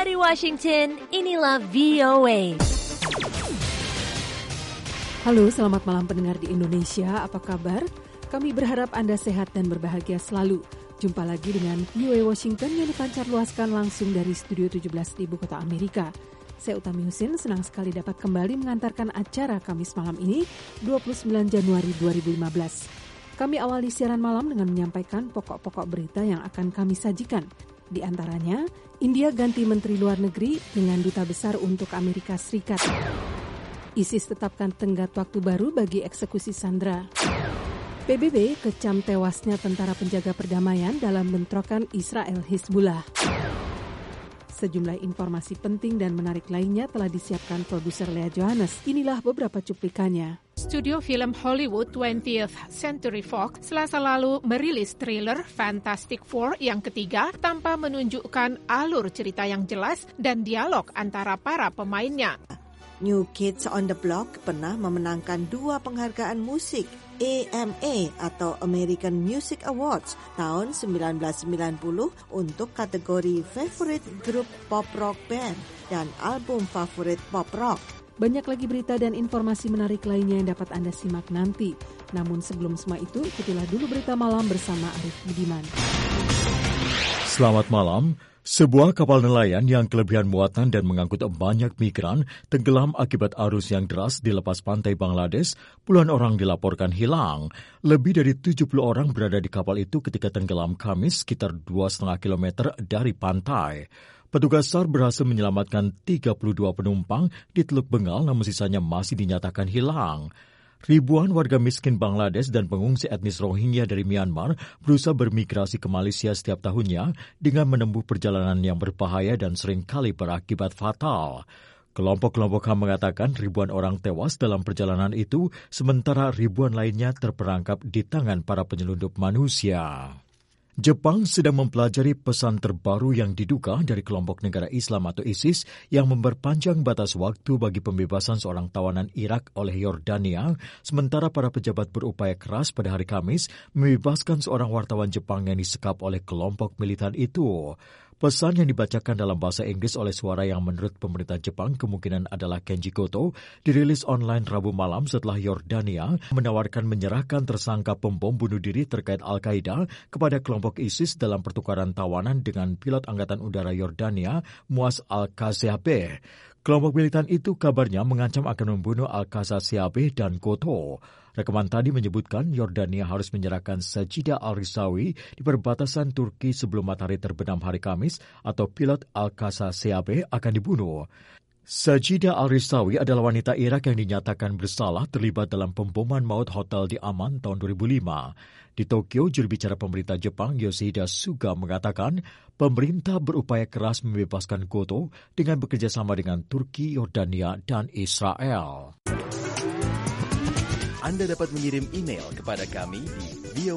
Dari Washington, inilah VOA. Halo, selamat malam pendengar di Indonesia. Apa kabar? Kami berharap Anda sehat dan berbahagia selalu. Jumpa lagi dengan VOA Washington yang dipancar luaskan langsung dari Studio 17 di Ibu Kota Amerika. Saya Utami Husin, senang sekali dapat kembali mengantarkan acara Kamis malam ini, 29 Januari 2015. Kami awali siaran malam dengan menyampaikan pokok-pokok berita yang akan kami sajikan. Di antaranya, India ganti Menteri Luar Negeri dengan Duta Besar untuk Amerika Serikat. ISIS tetapkan tenggat waktu baru bagi eksekusi sandera. PBB kecam tewasnya tentara penjaga perdamaian dalam bentrokan Israel-Hizbullah. Sejumlah informasi penting dan menarik lainnya telah disiapkan produser Lea Johannes. Inilah beberapa cuplikannya. Studio film Hollywood 20th Century Fox Selasa lalu merilis trailer Fantastic Four yang ketiga tanpa menunjukkan alur cerita yang jelas dan dialog antara para pemainnya. New Kids on the Block pernah memenangkan 2 penghargaan musik AMA atau American Music Awards tahun 1990 untuk kategori Favorite Group Pop Rock Band dan Album Favorit Pop Rock. Banyak lagi berita dan informasi menarik lainnya yang dapat Anda simak nanti. Namun sebelum semua itu, ikutilah dulu berita malam bersama Arif Budiman. Selamat malam. Sebuah kapal nelayan yang kelebihan muatan dan mengangkut banyak migran tenggelam akibat arus yang deras di lepas pantai Bangladesh. Puluhan orang dilaporkan hilang. Lebih dari 70 orang berada di kapal itu ketika tenggelam Kamis sekitar 2,5 km dari pantai. Petugas SAR berhasil menyelamatkan 32 penumpang di Teluk Bengal, namun sisanya masih dinyatakan hilang. Ribuan warga miskin Bangladesh dan pengungsi etnis Rohingya dari Myanmar berusaha bermigrasi ke Malaysia setiap tahunnya dengan menempuh perjalanan yang berbahaya dan seringkali berakibat fatal. Kelompok-kelompok HAM mengatakan ribuan orang tewas dalam perjalanan itu, sementara ribuan lainnya terperangkap di tangan para penyelundup manusia. Jepang sedang mempelajari pesan terbaru yang diduga dari kelompok negara Islam atau ISIS yang memperpanjang batas waktu bagi pembebasan seorang tawanan Irak oleh Yordania, sementara para pejabat berupaya keras pada hari Kamis membebaskan seorang wartawan Jepang yang disekap oleh kelompok militan itu. Pesan yang dibacakan dalam bahasa Inggris oleh suara yang menurut pemerintah Jepang kemungkinan adalah Kenji Goto dirilis online Rabu malam setelah Yordania menawarkan menyerahkan tersangka pembom bunuh diri terkait Al-Qaeda kepada kelompok ISIS dalam pertukaran tawanan dengan pilot Angkatan Udara Yordania Muaz Al-Qasasiyeh. Kelompok militan itu kabarnya mengancam akan membunuh Al-Qasasiyeh dan Goto. Rekaman tadi menyebutkan Yordania harus menyerahkan Sajida Al-Risawi di perbatasan Turki sebelum matahari terbenam hari Kamis atau pilot Al-Qasasiyeh akan dibunuh. Sajida Al-Risawi adalah wanita Irak yang dinyatakan bersalah terlibat dalam pemboman maut hotel di Amman tahun 2005. Di Tokyo, juru bicara pemerintah Jepang Yoshihide Suga mengatakan pemerintah berupaya keras membebaskan Goto dengan bekerjasama dengan Turki, Yordania, dan Israel. Anda dapat mengirim email kepada kami di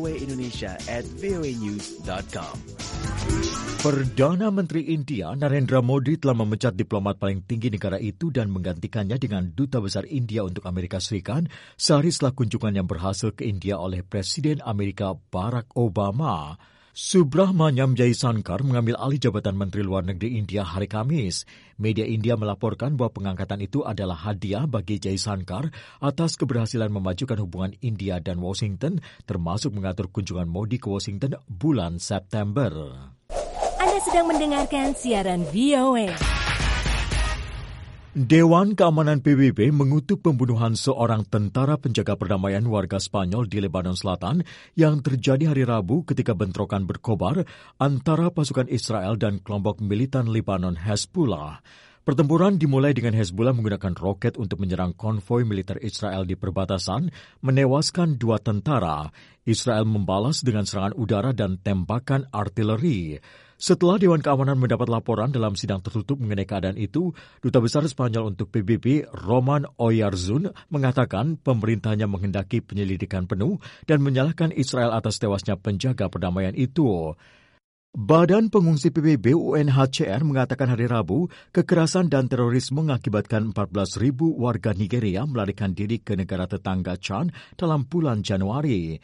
voaindonesia@voanews.com. Perdana Menteri India Narendra Modi telah memecat diplomat paling tinggi negara itu dan menggantikannya dengan Duta Besar India untuk Amerika Serikat sehari setelah kunjungan yang berhasil ke India oleh Presiden Amerika Barack Obama. Subrahmanyam Jaishankar mengambil alih jabatan Menteri Luar Negeri India hari Kamis. Media India melaporkan bahwa pengangkatan itu adalah hadiah bagi Jaishankar atas keberhasilan memajukan hubungan India dan Washington, termasuk mengatur kunjungan Modi ke Washington bulan September. Anda sedang mendengarkan siaran VOA. Dewan Keamanan PBB mengutuk pembunuhan seorang tentara penjaga perdamaian warga Spanyol di Lebanon Selatan yang terjadi hari Rabu ketika bentrokan berkobar antara pasukan Israel dan kelompok militan Lebanon Hezbollah. Pertempuran dimulai dengan Hezbollah menggunakan roket untuk menyerang konvoi militer Israel di perbatasan, menewaskan 2 tentara. Israel membalas dengan serangan udara dan tembakan artileri. Setelah Dewan Keamanan mendapat laporan dalam sidang tertutup mengenai keadaan itu, Duta Besar Spanyol untuk PBB, Roman Oyarzun, mengatakan pemerintahnya menghendaki penyelidikan penuh dan menyalahkan Israel atas tewasnya penjaga perdamaian itu. Badan Pengungsi PBB UNHCR mengatakan hari Rabu, kekerasan dan terorisme mengakibatkan 14.000 warga Nigeria melarikan diri ke negara tetangga Chad dalam bulan Januari.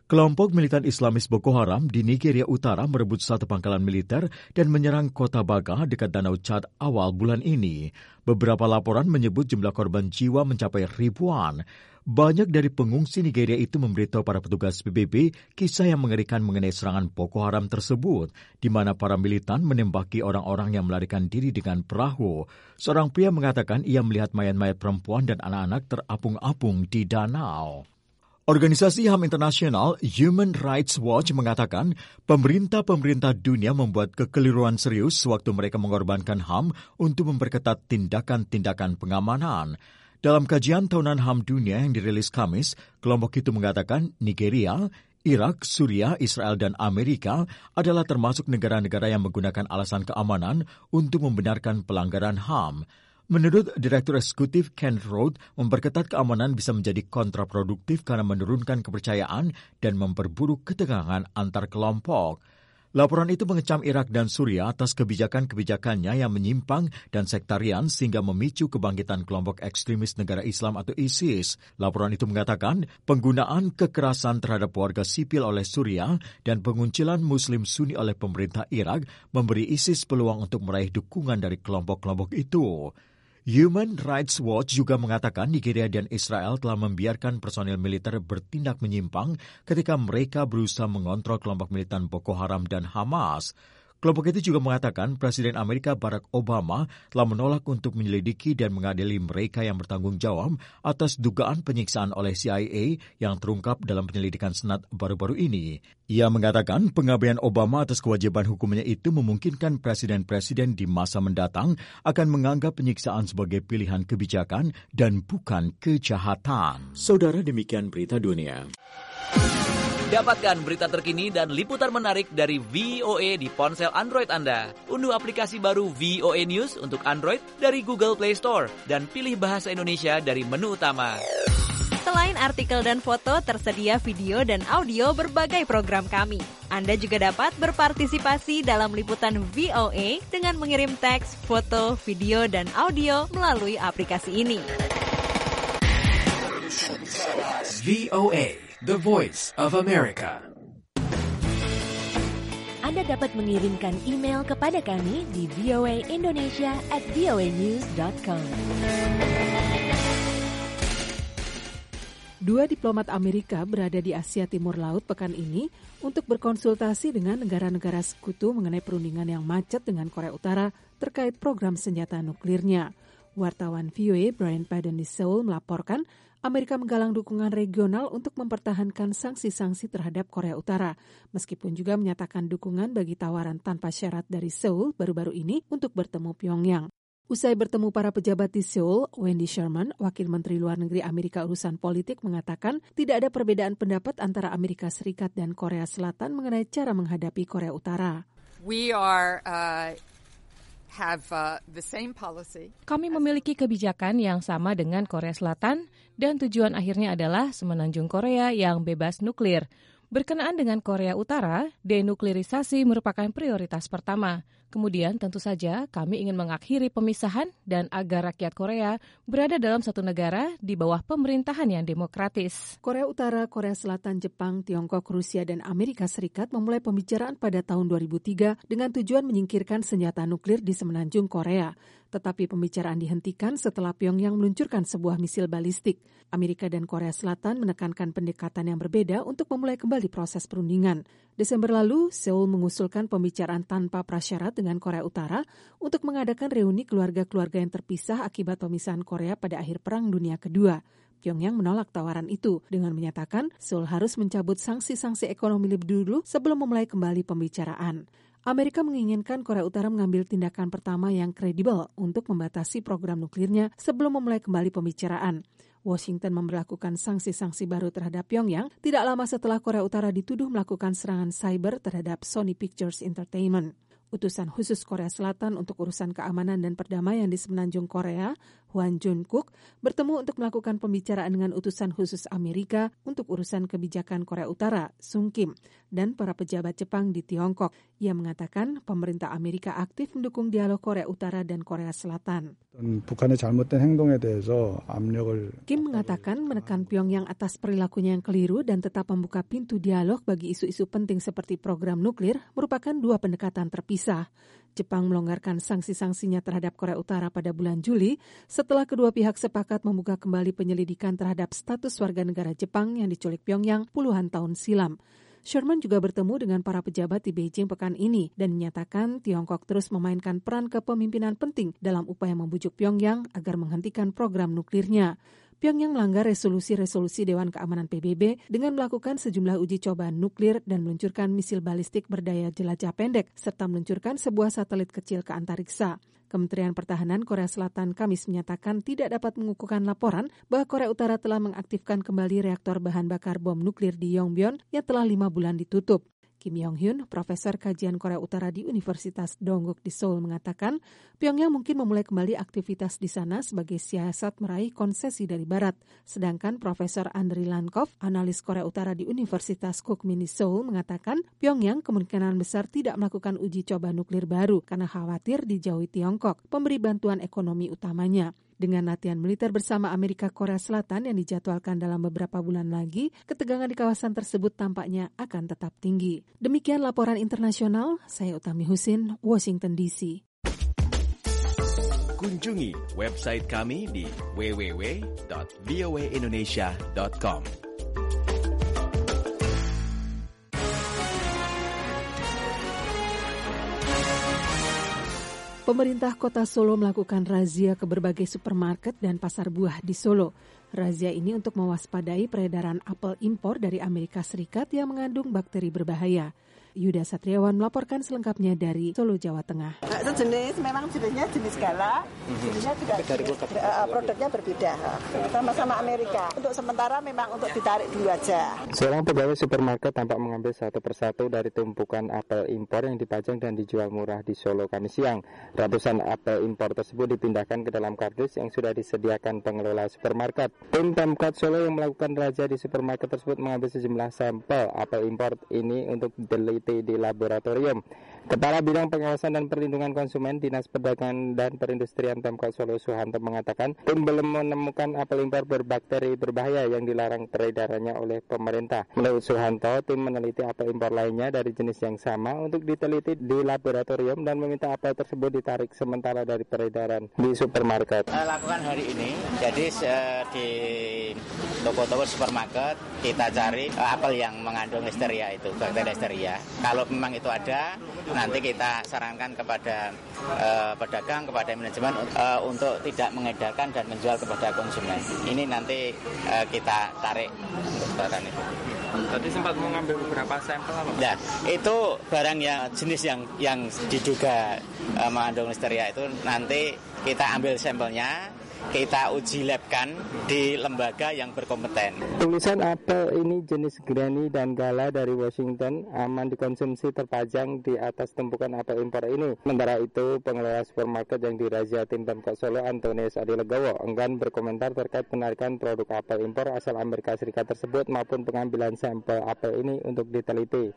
Kelompok militan Islamis Boko Haram di Nigeria Utara merebut satu pangkalan militer dan menyerang kota Baga dekat Danau Chad awal bulan ini. Beberapa laporan menyebut jumlah korban jiwa mencapai ribuan. Banyak dari pengungsi Nigeria itu memberitahu para petugas PBB kisah yang mengerikan mengenai serangan Boko Haram tersebut, di mana para militan menembaki orang-orang yang melarikan diri dengan perahu. Seorang pria mengatakan ia melihat mayat-mayat perempuan dan anak-anak terapung-apung di danau. Organisasi HAM Internasional Human Rights Watch mengatakan pemerintah-pemerintah dunia membuat kekeliruan serius sewaktu mereka mengorbankan HAM untuk memperketat tindakan-tindakan pengamanan. Dalam kajian tahunan HAM dunia yang dirilis Kamis, kelompok itu mengatakan Nigeria, Irak, Suriah, Israel, dan Amerika adalah termasuk negara-negara yang menggunakan alasan keamanan untuk membenarkan pelanggaran HAM. Menurut Direktur Eksekutif Ken Roth, memperketat keamanan bisa menjadi kontraproduktif karena menurunkan kepercayaan dan memperburuk ketegangan antar kelompok. Laporan itu mengecam Irak dan Suriah atas kebijakan-kebijakannya yang menyimpang dan sektarian sehingga memicu kebangkitan kelompok ekstremis negara Islam atau ISIS. Laporan itu mengatakan penggunaan kekerasan terhadap warga sipil oleh Suriah dan penguncilan Muslim Sunni oleh pemerintah Irak memberi ISIS peluang untuk meraih dukungan dari kelompok-kelompok itu. Human Rights Watch juga mengatakan Nigeria dan Israel telah membiarkan personil militer bertindak menyimpang ketika mereka berusaha mengontrol kelompok militan Boko Haram dan Hamas. Kelompok itu juga mengatakan Presiden Amerika Barack Obama telah menolak untuk menyelidiki dan mengadili mereka yang bertanggung jawab atas dugaan penyiksaan oleh CIA yang terungkap dalam penyelidikan Senat baru-baru ini. Ia mengatakan pengabaian Obama atas kewajiban hukumnya itu memungkinkan presiden-presiden di masa mendatang akan menganggap penyiksaan sebagai pilihan kebijakan dan bukan kejahatan. Saudara, demikian berita dunia. Dapatkan berita terkini dan liputan menarik dari VOA di ponsel Android Anda. Unduh aplikasi baru VOA News untuk Android dari Google Play Store dan pilih bahasa Indonesia dari menu utama. Selain artikel dan foto, tersedia video dan audio berbagai program kami. Anda juga dapat berpartisipasi dalam liputan VOA dengan mengirim teks, foto, video, dan audio melalui aplikasi ini. VOA, the voice of America. Anda dapat mengirimkan email kepada kami di voaindonesia@voanews.com. Dua diplomat Amerika berada di Asia Timur Laut pekan ini untuk berkonsultasi dengan negara-negara sekutu mengenai perundingan yang macet dengan Korea Utara terkait program senjata nuklirnya. Wartawan VOA Brian Padden di Seoul melaporkan Amerika menggalang dukungan regional untuk mempertahankan sanksi-sanksi terhadap Korea Utara, meskipun juga menyatakan dukungan bagi tawaran tanpa syarat dari Seoul baru-baru ini untuk bertemu Pyongyang. Usai bertemu para pejabat di Seoul, Wendy Sherman, Wakil Menteri Luar Negeri Amerika Urusan Politik, mengatakan tidak ada perbedaan pendapat antara Amerika Serikat dan Korea Selatan mengenai cara menghadapi Korea Utara. Kami memiliki kebijakan yang sama dengan Korea Selatan dan tujuan akhirnya adalah semenanjung Korea yang bebas nuklir. Berkenaan dengan Korea Utara, denuklirisasi merupakan prioritas pertama. Kemudian tentu saja kami ingin mengakhiri pemisahan dan agar rakyat Korea berada dalam satu negara di bawah pemerintahan yang demokratis. Korea Utara, Korea Selatan, Jepang, Tiongkok, Rusia, dan Amerika Serikat memulai pembicaraan pada tahun 2003 dengan tujuan menyingkirkan senjata nuklir di semenanjung Korea. Tetapi pembicaraan dihentikan setelah Pyongyang meluncurkan sebuah misil balistik. Amerika dan Korea Selatan menekankan pendekatan yang berbeda untuk memulai kembali proses perundingan. Desember lalu, Seoul mengusulkan pembicaraan tanpa prasyarat dengan Korea Utara untuk mengadakan reuni keluarga-keluarga yang terpisah akibat pemisahan Korea pada akhir Perang Dunia Kedua. Pyongyang menolak tawaran itu dengan menyatakan Seoul harus mencabut sanksi-sanksi ekonomi lebih dulu sebelum memulai kembali pembicaraan. Amerika menginginkan Korea Utara mengambil tindakan pertama yang kredibel untuk membatasi program nuklirnya sebelum memulai kembali pembicaraan. Washington memberlakukan sanksi-sanksi baru terhadap Pyongyang tidak lama setelah Korea Utara dituduh melakukan serangan cyber terhadap Sony Pictures Entertainment. Utusan khusus Korea Selatan untuk urusan keamanan dan perdamaian di semenanjung Korea, Hwan Jun-kook, bertemu untuk melakukan pembicaraan dengan utusan khusus Amerika untuk urusan kebijakan Korea Utara, Sung Kim, dan para pejabat Jepang di Tiongkok. Ia mengatakan pemerintah Amerika aktif mendukung dialog Korea Utara dan Korea Selatan. 북한의 잘못된 행동에 대해서 압력을 Kim mengatakan menekan Pyongyang atas perilakunya yang keliru dan tetap membuka pintu dialog bagi isu-isu penting seperti program nuklir merupakan dua pendekatan terpisah. Jepang melonggarkan sanksi-sanksinya terhadap Korea Utara pada bulan Juli setelah kedua pihak sepakat membuka kembali penyelidikan terhadap status warga negara Jepang yang diculik Pyongyang puluhan tahun silam. Sherman juga bertemu dengan para pejabat di Beijing pekan ini dan menyatakan Tiongkok terus memainkan peran kepemimpinan penting dalam upaya membujuk Pyongyang agar menghentikan program nuklirnya. Pyongyang melanggar resolusi-resolusi Dewan Keamanan PBB dengan melakukan sejumlah uji coba nuklir dan meluncurkan misil balistik berdaya jelajah pendek serta meluncurkan sebuah satelit kecil ke antariksa. Kementerian Pertahanan Korea Selatan Kamis menyatakan tidak dapat mengukuhkan laporan bahwa Korea Utara telah mengaktifkan kembali reaktor bahan bakar bom nuklir di Yongbyon yang telah 5 bulan ditutup. Kim Yong-hyun, profesor kajian Korea Utara di Universitas Dongguk di Seoul mengatakan, Pyongyang mungkin memulai kembali aktivitas di sana sebagai siasat meraih konsesi dari Barat. Sedangkan Profesor Andriy Lankov, analis Korea Utara di Universitas Kookmin di Seoul mengatakan, Pyongyang kemungkinan besar tidak melakukan uji coba nuklir baru karena khawatir dijauhi Tiongkok, pemberi bantuan ekonomi utamanya. Dengan latihan militer bersama Amerika Korea Selatan yang dijadwalkan dalam beberapa bulan lagi, ketegangan di kawasan tersebut tampaknya akan tetap tinggi. Demikian laporan internasional, saya Utami Husin, Washington DC. Kunjungi website kami di www.voaindonesia.com. Pemerintah Kota Solo melakukan razia ke berbagai supermarket dan pasar buah di Solo. Razia ini untuk mewaspadai peredaran apel impor dari Amerika Serikat yang mengandung bakteri berbahaya. Yuda Satriawan melaporkan selengkapnya dari Solo, Jawa Tengah. Jenisnya jenis gala, jenisnya juga produknya berbeda, sama-sama Amerika. Untuk sementara memang untuk ditarik dulu aja. Seorang pegawai supermarket tampak mengambil satu persatu dari tumpukan apel impor yang dipajang dan dijual murah di Solo Kamis siang. Ratusan apel impor tersebut dipindahkan ke dalam kardus yang sudah disediakan pengelola supermarket. Tim Pemkot Solo yang melakukan razia di supermarket tersebut mengambil sejumlah sampel apel impor ini untuk diteliti di laboratorium. Kepala Bidang Pengawasan dan Perlindungan Konsumen Dinas Perdagangan dan Perindustrian Pemkot Solo Suhanto mengatakan tim belum menemukan apel impor berbakteri berbahaya yang dilarang peredarannya oleh pemerintah. Menurut Suhanto, tim meneliti apel impor lainnya dari jenis yang sama untuk diteliti di laboratorium dan meminta apel tersebut ditarik sementara dari peredaran di supermarket. Lakukan hari ini, jadi di toko-toko supermarket kita cari apel yang mengandung listeria itu, bakteri listeria. Kalau memang itu ada, nanti kita sarankan kepada pedagang, kepada manajemen untuk tidak mengedarkan dan menjual kepada konsumen. Ini nanti kita tarik untuk barang itu. Tadi sempat mengambil beberapa sampel apa? Nah, itu barang yang jenis yang diduga mengandung listeria itu nanti kita ambil sampelnya, kita uji labkan di lembaga yang berkompeten. Tulisan apel ini jenis Granny dan Gala dari Washington aman dikonsumsi terpajang di atas tumpukan apel impor ini. Sementara itu, pengelola supermarket yang dirazia tim Pemkot Solo Antonius Adilegowo enggan berkomentar terkait penarikan produk apel impor asal Amerika Serikat tersebut maupun pengambilan sampel apel ini untuk diteliti.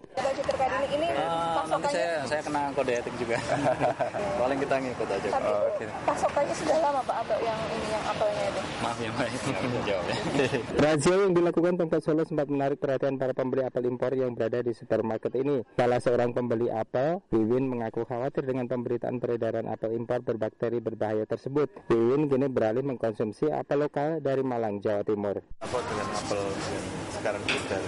Nanti saya kena kode etik juga. Paling kita ngikut aja. Pasokannya sudah lama Pak atau yang apelnya itu? Maaf ya Mbak, nggak jawab ya. Razia yang dilakukan Pemkot Solo sempat menarik perhatian para pembeli apel impor yang berada di supermarket ini. Salah seorang pembeli apel, Wiwin, mengaku khawatir dengan pemberitaan peredaran apel impor berbakteri berbahaya tersebut. Wiwin kini beralih mengkonsumsi apel lokal dari Malang, Jawa Timur. Apa dengan apel sekarang dari?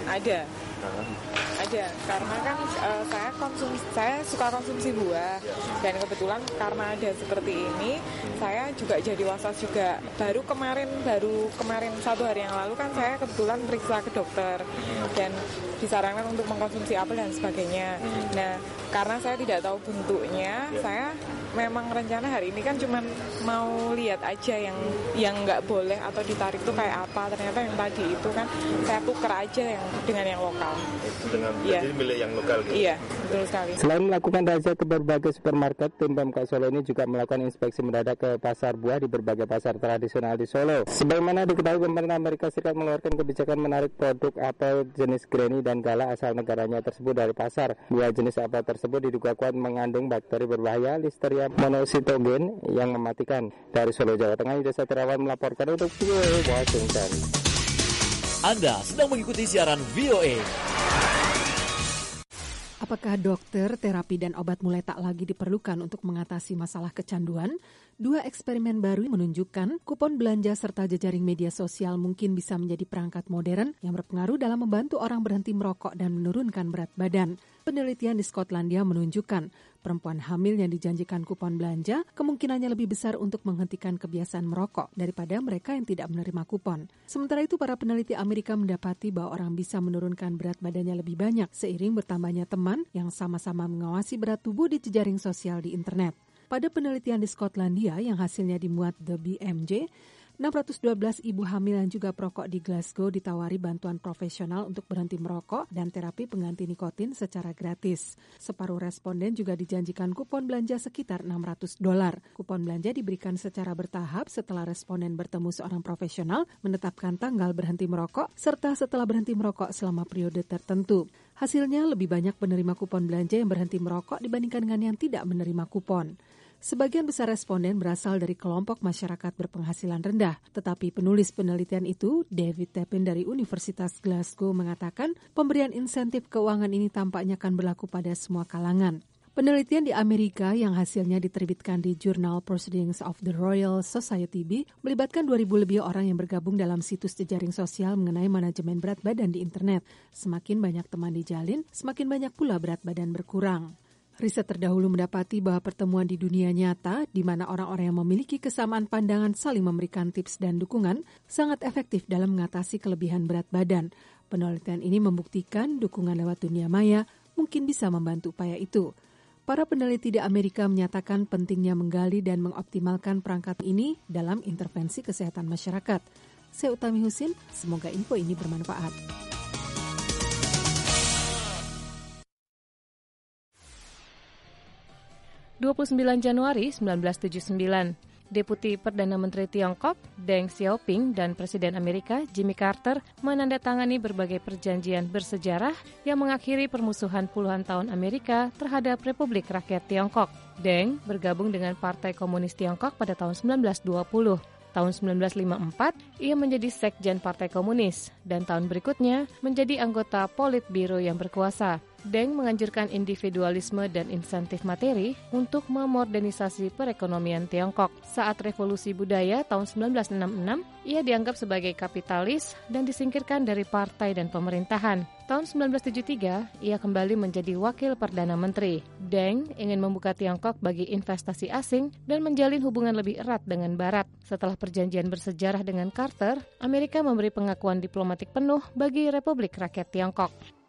Ada, karena kan saya suka konsumsi buah dan kebetulan karena ada seperti ini saya juga jadi was-was juga. Baru kemarin 1 hari yang lalu kan saya kebetulan periksa ke dokter dan disarankan untuk mengkonsumsi apel dan sebagainya. Nah, karena saya tidak tahu bentuknya, saya memang rencana hari ini kan cuma mau lihat aja yang nggak boleh atau ditarik itu kayak apa. Ternyata yang tadi itu kan saya tuker aja yang dengan yang lokal. Dengan jadi milik yang lokal gitu. Iya, betul sekali. Selain melakukan razia ke berbagai supermarket, tim Pemkab Solo ini juga melakukan inspeksi mendadak ke pasar buah di berbagai pasar tradisional di Solo. Sebagaimana diketahui, pemerintah Amerika Serikat mengeluarkan kebijakan menarik produk apel jenis Granny dan Gala asal negaranya tersebut dari pasar. Dua jenis apel tersebut diduga kuat mengandung bakteri berbahaya Listeria monocytogen yang mematikan. Dari Solo, Jawa Tengah, Yudha Terawan melaporkan untuk VOA Washington. Anda sedang mengikuti siaran VOA. Apakah dokter, terapi, dan obat mulai tak lagi diperlukan untuk mengatasi masalah kecanduan? Dua eksperimen baru menunjukkan kupon belanja serta jejaring media sosial mungkin bisa menjadi perangkat modern yang berpengaruh dalam membantu orang berhenti merokok dan menurunkan berat badan. Penelitian di Skotlandia menunjukkan perempuan hamil yang dijanjikan kupon belanja kemungkinannya lebih besar untuk menghentikan kebiasaan merokok daripada mereka yang tidak menerima kupon. Sementara itu, para peneliti Amerika mendapati bahwa orang bisa menurunkan berat badannya lebih banyak seiring bertambahnya teman yang sama-sama mengawasi berat tubuh di jejaring sosial di internet. Pada penelitian di Skotlandia yang hasilnya dimuat The BMJ, 612 ibu hamil yang juga perokok di Glasgow ditawari bantuan profesional untuk berhenti merokok dan terapi pengganti nikotin secara gratis. Separuh responden juga dijanjikan kupon belanja sekitar $600. Kupon belanja diberikan secara bertahap setelah responden bertemu seorang profesional, menetapkan tanggal berhenti merokok, serta setelah berhenti merokok selama periode tertentu. Hasilnya lebih banyak penerima kupon belanja yang berhenti merokok dibandingkan dengan yang tidak menerima kupon. Sebagian besar responden berasal dari kelompok masyarakat berpenghasilan rendah, tetapi penulis penelitian itu, David Tepin dari Universitas Glasgow, mengatakan pemberian insentif keuangan ini tampaknya akan berlaku pada semua kalangan. Penelitian di Amerika yang hasilnya diterbitkan di Journal Proceedings of the Royal Society B melibatkan 2.000 lebih orang yang bergabung dalam situs jejaring sosial mengenai manajemen berat badan di internet. Semakin banyak teman dijalin, semakin banyak pula berat badan berkurang. Riset terdahulu mendapati bahwa pertemuan di dunia nyata, di mana orang-orang yang memiliki kesamaan pandangan saling memberikan tips dan dukungan, sangat efektif dalam mengatasi kelebihan berat badan. Penelitian ini membuktikan dukungan lewat dunia maya mungkin bisa membantu upaya itu. Para peneliti di Amerika menyatakan pentingnya menggali dan mengoptimalkan perangkat ini dalam intervensi kesehatan masyarakat. Saya Utami Husin, semoga info ini bermanfaat. Januari 1979, Deputi Perdana Menteri Tiongkok Deng Xiaoping dan Presiden Amerika Jimmy Carter menandatangani berbagai perjanjian bersejarah yang mengakhiri permusuhan puluhan tahun Amerika terhadap Republik Rakyat Tiongkok. Deng bergabung dengan Partai Komunis Tiongkok pada tahun 1920. Tahun 1954, ia menjadi sekjen Partai Komunis dan tahun berikutnya menjadi anggota Politbiro yang berkuasa. Deng menganjurkan individualisme dan insentif materi untuk memodernisasi perekonomian Tiongkok. Saat revolusi budaya tahun 1966, ia dianggap sebagai kapitalis dan disingkirkan dari partai dan pemerintahan. Tahun 1973, ia kembali menjadi wakil Perdana Menteri. Deng ingin membuka Tiongkok bagi investasi asing dan menjalin hubungan lebih erat dengan Barat. Setelah perjanjian bersejarah dengan Carter, Amerika memberi pengakuan diplomatik penuh bagi Republik Rakyat Tiongkok.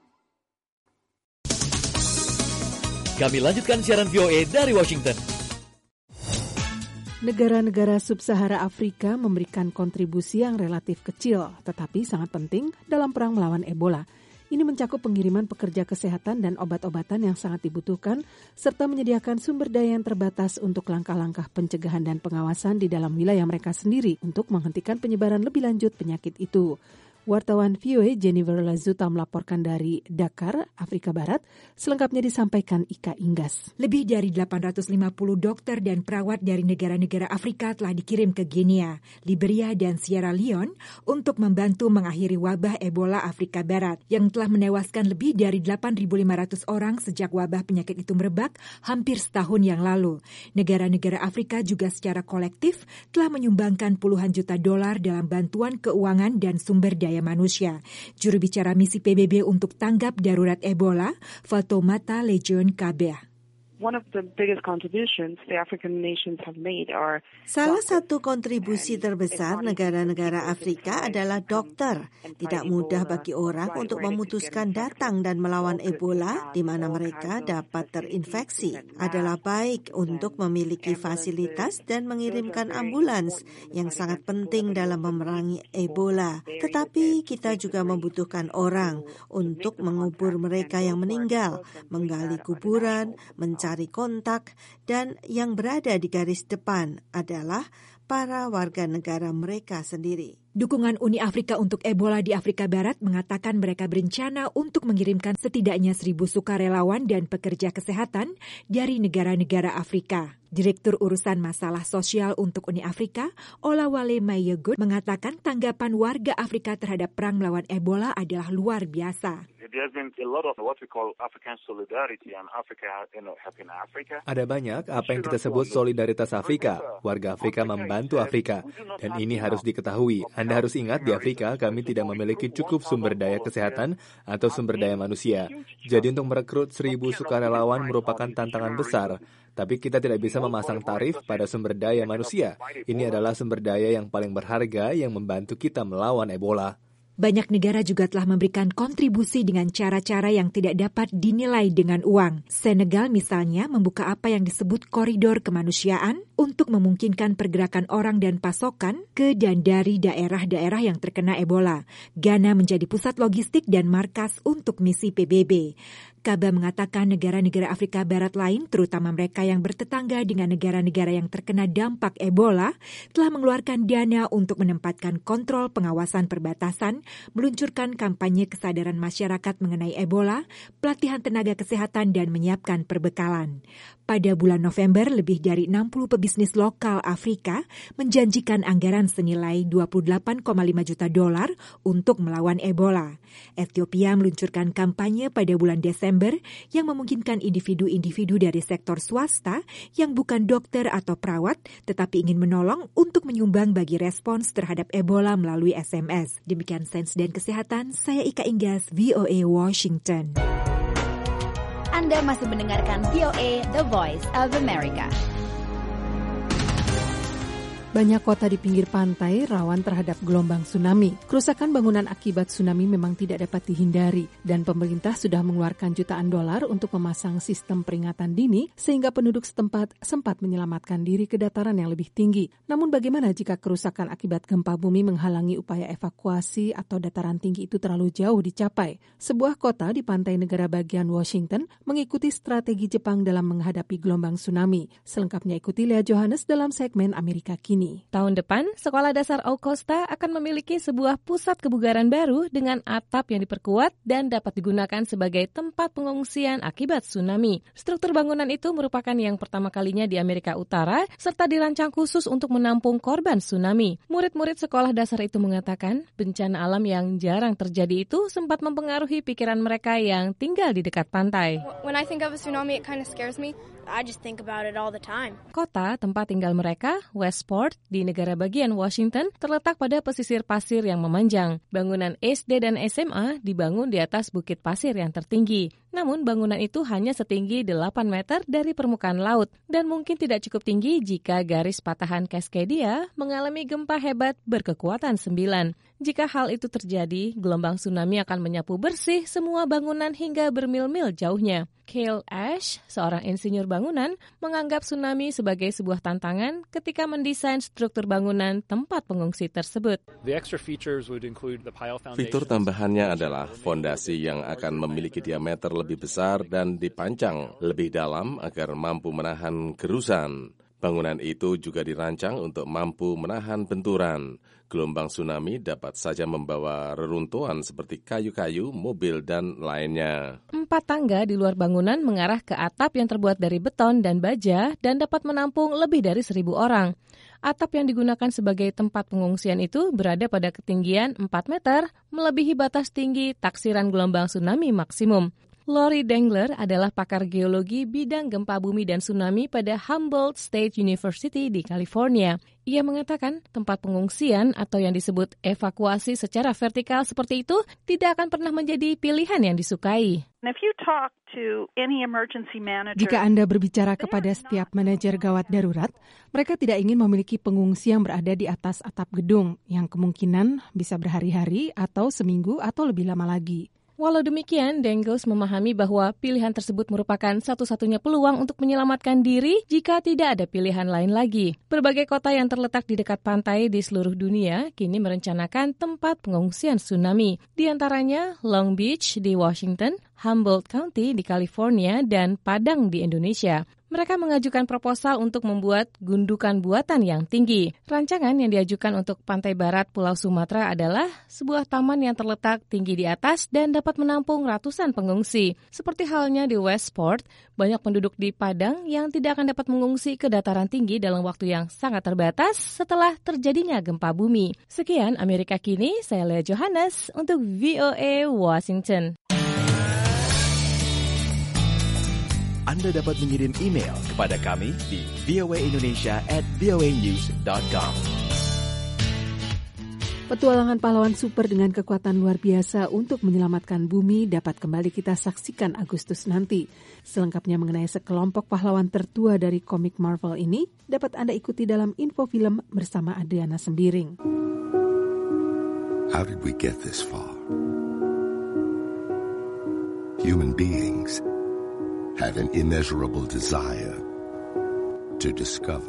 Kami lanjutkan siaran VOA dari Washington. Negara-negara sub-Sahara Afrika memberikan kontribusi yang relatif kecil, tetapi sangat penting dalam perang melawan Ebola. Ini mencakup pengiriman pekerja kesehatan dan obat-obatan yang sangat dibutuhkan, serta menyediakan sumber daya yang terbatas untuk langkah-langkah pencegahan dan pengawasan di dalam wilayah mereka sendiri untuk menghentikan penyebaran lebih lanjut penyakit itu. Wartawan VOA Jennifer Lazuta melaporkan dari Dakar, Afrika Barat. Selengkapnya disampaikan Ika Inggas. Lebih dari 850 dokter dan perawat dari negara-negara Afrika telah dikirim ke Guinea, Liberia, dan Sierra Leone untuk membantu mengakhiri wabah Ebola Afrika Barat yang telah menewaskan lebih dari 8.500 orang sejak wabah penyakit itu merebak hampir setahun yang lalu. Negara-negara Afrika juga secara kolektif telah menyumbangkan puluhan juta dolar dalam bantuan keuangan dan sumber daya manusia. Juru bicara misi PBB untuk tanggap darurat Ebola, Fatoumata Lejeune Kabeh. Salah satu kontribusi terbesar negara-negara Afrika adalah dokter. Tidak mudah bagi orang untuk memutuskan datang dan melawan Ebola di mana mereka dapat terinfeksi. Adalah baik untuk memiliki fasilitas dan mengirimkan ambulans yang sangat penting dalam memerangi Ebola. Tetapi kita juga membutuhkan orang untuk mengubur mereka yang meninggal, menggali kuburan, mencari kontak, dan yang berada di garis depan adalah para warga negara mereka sendiri. Dukungan Uni Afrika untuk Ebola di Afrika Barat mengatakan mereka berencana untuk mengirimkan setidaknya 1.000 sukarelawan dan pekerja kesehatan dari negara-negara Afrika. Direktur Urusan Masalah Sosial untuk Uni Afrika, Olawale Mayegut, mengatakan tanggapan warga Afrika terhadap perang melawan Ebola adalah luar biasa. Ada banyak apa yang kita sebut solidaritas Afrika. Warga Afrika membantu Afrika. Dan ini harus diketahui. Anda harus ingat di Afrika kami tidak memiliki cukup sumber daya kesehatan atau sumber daya manusia. Jadi untuk merekrut 1.000 sukarelawan merupakan tantangan besar. Tapi kita tidak bisa memasang tarif pada sumber daya manusia. Ini adalah sumber daya yang paling berharga yang membantu kita melawan Ebola. Banyak negara juga telah memberikan kontribusi dengan cara-cara yang tidak dapat dinilai dengan uang. Senegal misalnya membuka apa yang disebut koridor kemanusiaan untuk memungkinkan pergerakan orang dan pasokan ke dan dari daerah-daerah yang terkena Ebola. Ghana menjadi pusat logistik dan markas untuk misi PBB. Kaba mengatakan negara-negara Afrika Barat lain, terutama mereka yang bertetangga dengan negara-negara yang terkena dampak Ebola, telah mengeluarkan dana untuk menempatkan kontrol pengawasan perbatasan, meluncurkan kampanye kesadaran masyarakat mengenai Ebola, pelatihan tenaga kesehatan, dan menyiapkan perbekalan. Pada bulan November, lebih dari 60 pebisnis lokal Afrika menjanjikan anggaran senilai $28,5 juta untuk melawan Ebola. Ethiopia meluncurkan kampanye pada bulan Desember yang memungkinkan individu-individu dari sektor swasta yang bukan dokter atau perawat tetapi ingin menolong untuk menyumbang bagi respons terhadap Ebola melalui SMS. Demikian Sains dan Kesehatan, saya Ika Inggas, VOA Washington. Anda masih mendengarkan VOA The Voice of America. Banyak kota di pinggir pantai rawan terhadap gelombang tsunami. Kerusakan bangunan akibat tsunami memang tidak dapat dihindari dan pemerintah sudah mengeluarkan jutaan dolar untuk memasang sistem peringatan dini sehingga penduduk setempat sempat menyelamatkan diri ke dataran yang lebih tinggi. Namun bagaimana jika kerusakan akibat gempa bumi menghalangi upaya evakuasi atau dataran tinggi itu terlalu jauh dicapai? Sebuah kota di pantai negara bagian Washington mengikuti strategi Jepang dalam menghadapi gelombang tsunami. Selengkapnya ikuti Lea Johannes dalam segmen Amerika Kini. Tahun depan, Sekolah Dasar Augusta akan memiliki sebuah pusat kebugaran baru dengan atap yang diperkuat dan dapat digunakan sebagai tempat pengungsian akibat tsunami. Struktur bangunan itu merupakan yang pertama kalinya di Amerika Utara serta dirancang khusus untuk menampung korban tsunami. Murid-murid sekolah dasar itu mengatakan bencana alam yang jarang terjadi itu sempat mempengaruhi pikiran mereka yang tinggal di dekat pantai. When I think of a tsunami, it kind of scares me. I just think about it all the time. Kota tempat tinggal mereka, Westport, di negara bagian Washington, terletak pada pesisir pasir yang memanjang. Bangunan SD dan SMA dibangun di atas bukit pasir yang tertinggi. Namun bangunan itu hanya setinggi 8 meter dari permukaan laut dan mungkin tidak cukup tinggi jika garis patahan Cascadia mengalami gempa hebat berkekuatan 9. Jika hal itu terjadi, gelombang tsunami akan menyapu bersih semua bangunan hingga bermil-mil jauhnya. Cale Ash, seorang insinyur bangunan, menganggap tsunami sebagai sebuah tantangan ketika mendesain struktur bangunan tempat pengungsi tersebut. Fitur tambahannya adalah fondasi yang akan memiliki diameter lebih besar dan dipancang lebih dalam agar mampu menahan gerusan. Bangunan itu juga dirancang untuk mampu menahan benturan. Gelombang tsunami dapat saja membawa reruntuhan seperti kayu-kayu, mobil, dan lainnya. 4 tangga di luar bangunan mengarah ke atap yang terbuat dari beton dan baja dan dapat menampung lebih dari 1.000 orang. Atap yang digunakan sebagai tempat pengungsian itu berada pada ketinggian 4 meter, melebihi batas tinggi taksiran gelombang tsunami maksimum. Lori Dengler adalah pakar geologi bidang gempa bumi dan tsunami pada Humboldt State University di California. Ia mengatakan tempat pengungsian atau yang disebut evakuasi secara vertikal seperti itu tidak akan pernah menjadi pilihan yang disukai. Jika Anda berbicara kepada setiap manajer gawat darurat, mereka tidak ingin memiliki pengungsi yang berada di atas atap gedung, yang kemungkinan bisa berhari-hari atau seminggu atau lebih lama lagi. Walau demikian, Dengels memahami bahwa pilihan tersebut merupakan satu-satunya peluang untuk menyelamatkan diri jika tidak ada pilihan lain lagi. Berbagai kota yang terletak di dekat pantai di seluruh dunia kini merencanakan tempat pengungsian tsunami. Di antaranya Long Beach di Washington, Humboldt County di California, dan Padang di Indonesia. Mereka mengajukan proposal untuk membuat gundukan buatan yang tinggi. Rancangan yang diajukan untuk pantai barat Pulau Sumatera adalah sebuah taman yang terletak tinggi di atas dan dapat menampung ratusan pengungsi. Seperti halnya di Westport, banyak penduduk di Padang yang tidak akan dapat mengungsi ke dataran tinggi dalam waktu yang sangat terbatas setelah terjadinya gempa bumi. Sekian Amerika Kini, saya Lea Johannes untuk VOA Washington. Anda dapat mengirim email kepada kami di voaindonesia@voanews.com. Petualangan pahlawan super dengan kekuatan luar biasa untuk menyelamatkan bumi dapat kembali kita saksikan Agustus nanti. Selengkapnya mengenai sekelompok pahlawan tertua dari komik Marvel ini dapat Anda ikuti dalam info film bersama Adriana Sembiring. How did we get this far? Human beings have an immeasurable desire to discover.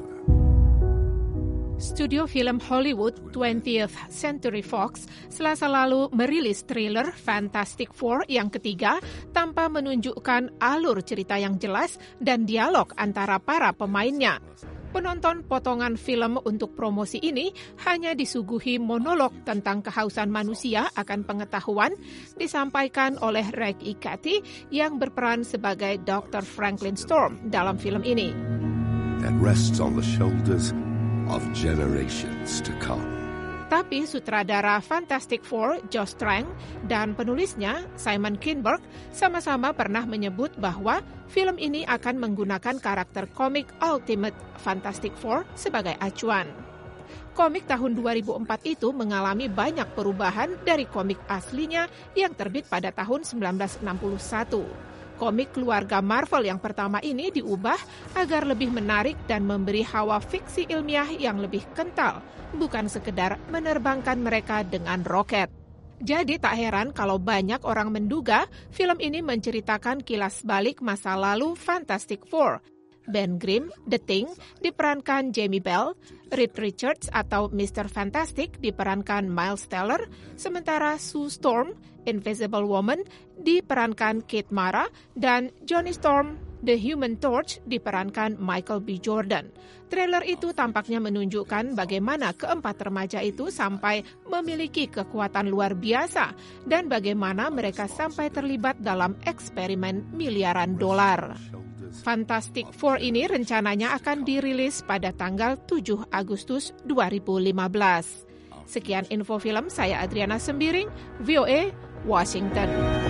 Studio film Hollywood 20th Century Fox Selasa lalu merilis trailer Fantastic Four yang ketiga tanpa menunjukkan alur cerita yang jelas dan dialog antara para pemainnya. Penonton potongan film untuk promosi ini hanya disuguhi monolog tentang kehausan manusia akan pengetahuan disampaikan oleh Reg E. Cathy yang berperan sebagai Dr. Franklin Storm dalam film ini. That rests on the shoulders of generations to come. Tapi sutradara Fantastic Four, Josh Trank, dan penulisnya, Simon Kinberg, sama-sama pernah menyebut bahwa film ini akan menggunakan karakter komik Ultimate Fantastic Four sebagai acuan. Komik tahun 2004 itu mengalami banyak perubahan dari komik aslinya yang terbit pada tahun 1961. Komik keluarga Marvel yang pertama ini diubah agar lebih menarik dan memberi hawa fiksi ilmiah yang lebih kental, bukan sekedar menerbangkan mereka dengan roket. Jadi tak heran kalau banyak orang menduga film ini menceritakan kilas balik masa lalu Fantastic Four. Ben Grimm, The Thing, diperankan Jamie Bell, Reed Richards atau Mr. Fantastic diperankan Miles Teller, sementara Sue Storm, Invisible Woman, diperankan Kate Mara, dan Johnny Storm, The Human Torch, diperankan Michael B. Jordan. Trailer itu tampaknya menunjukkan bagaimana keempat remaja itu sampai memiliki kekuatan luar biasa dan bagaimana mereka sampai terlibat dalam eksperimen miliaran dolar. Fantastic Four ini rencananya akan dirilis pada tanggal 7 Agustus 2015. Sekian info film, saya Adriana Sembiring, VOA, Washington.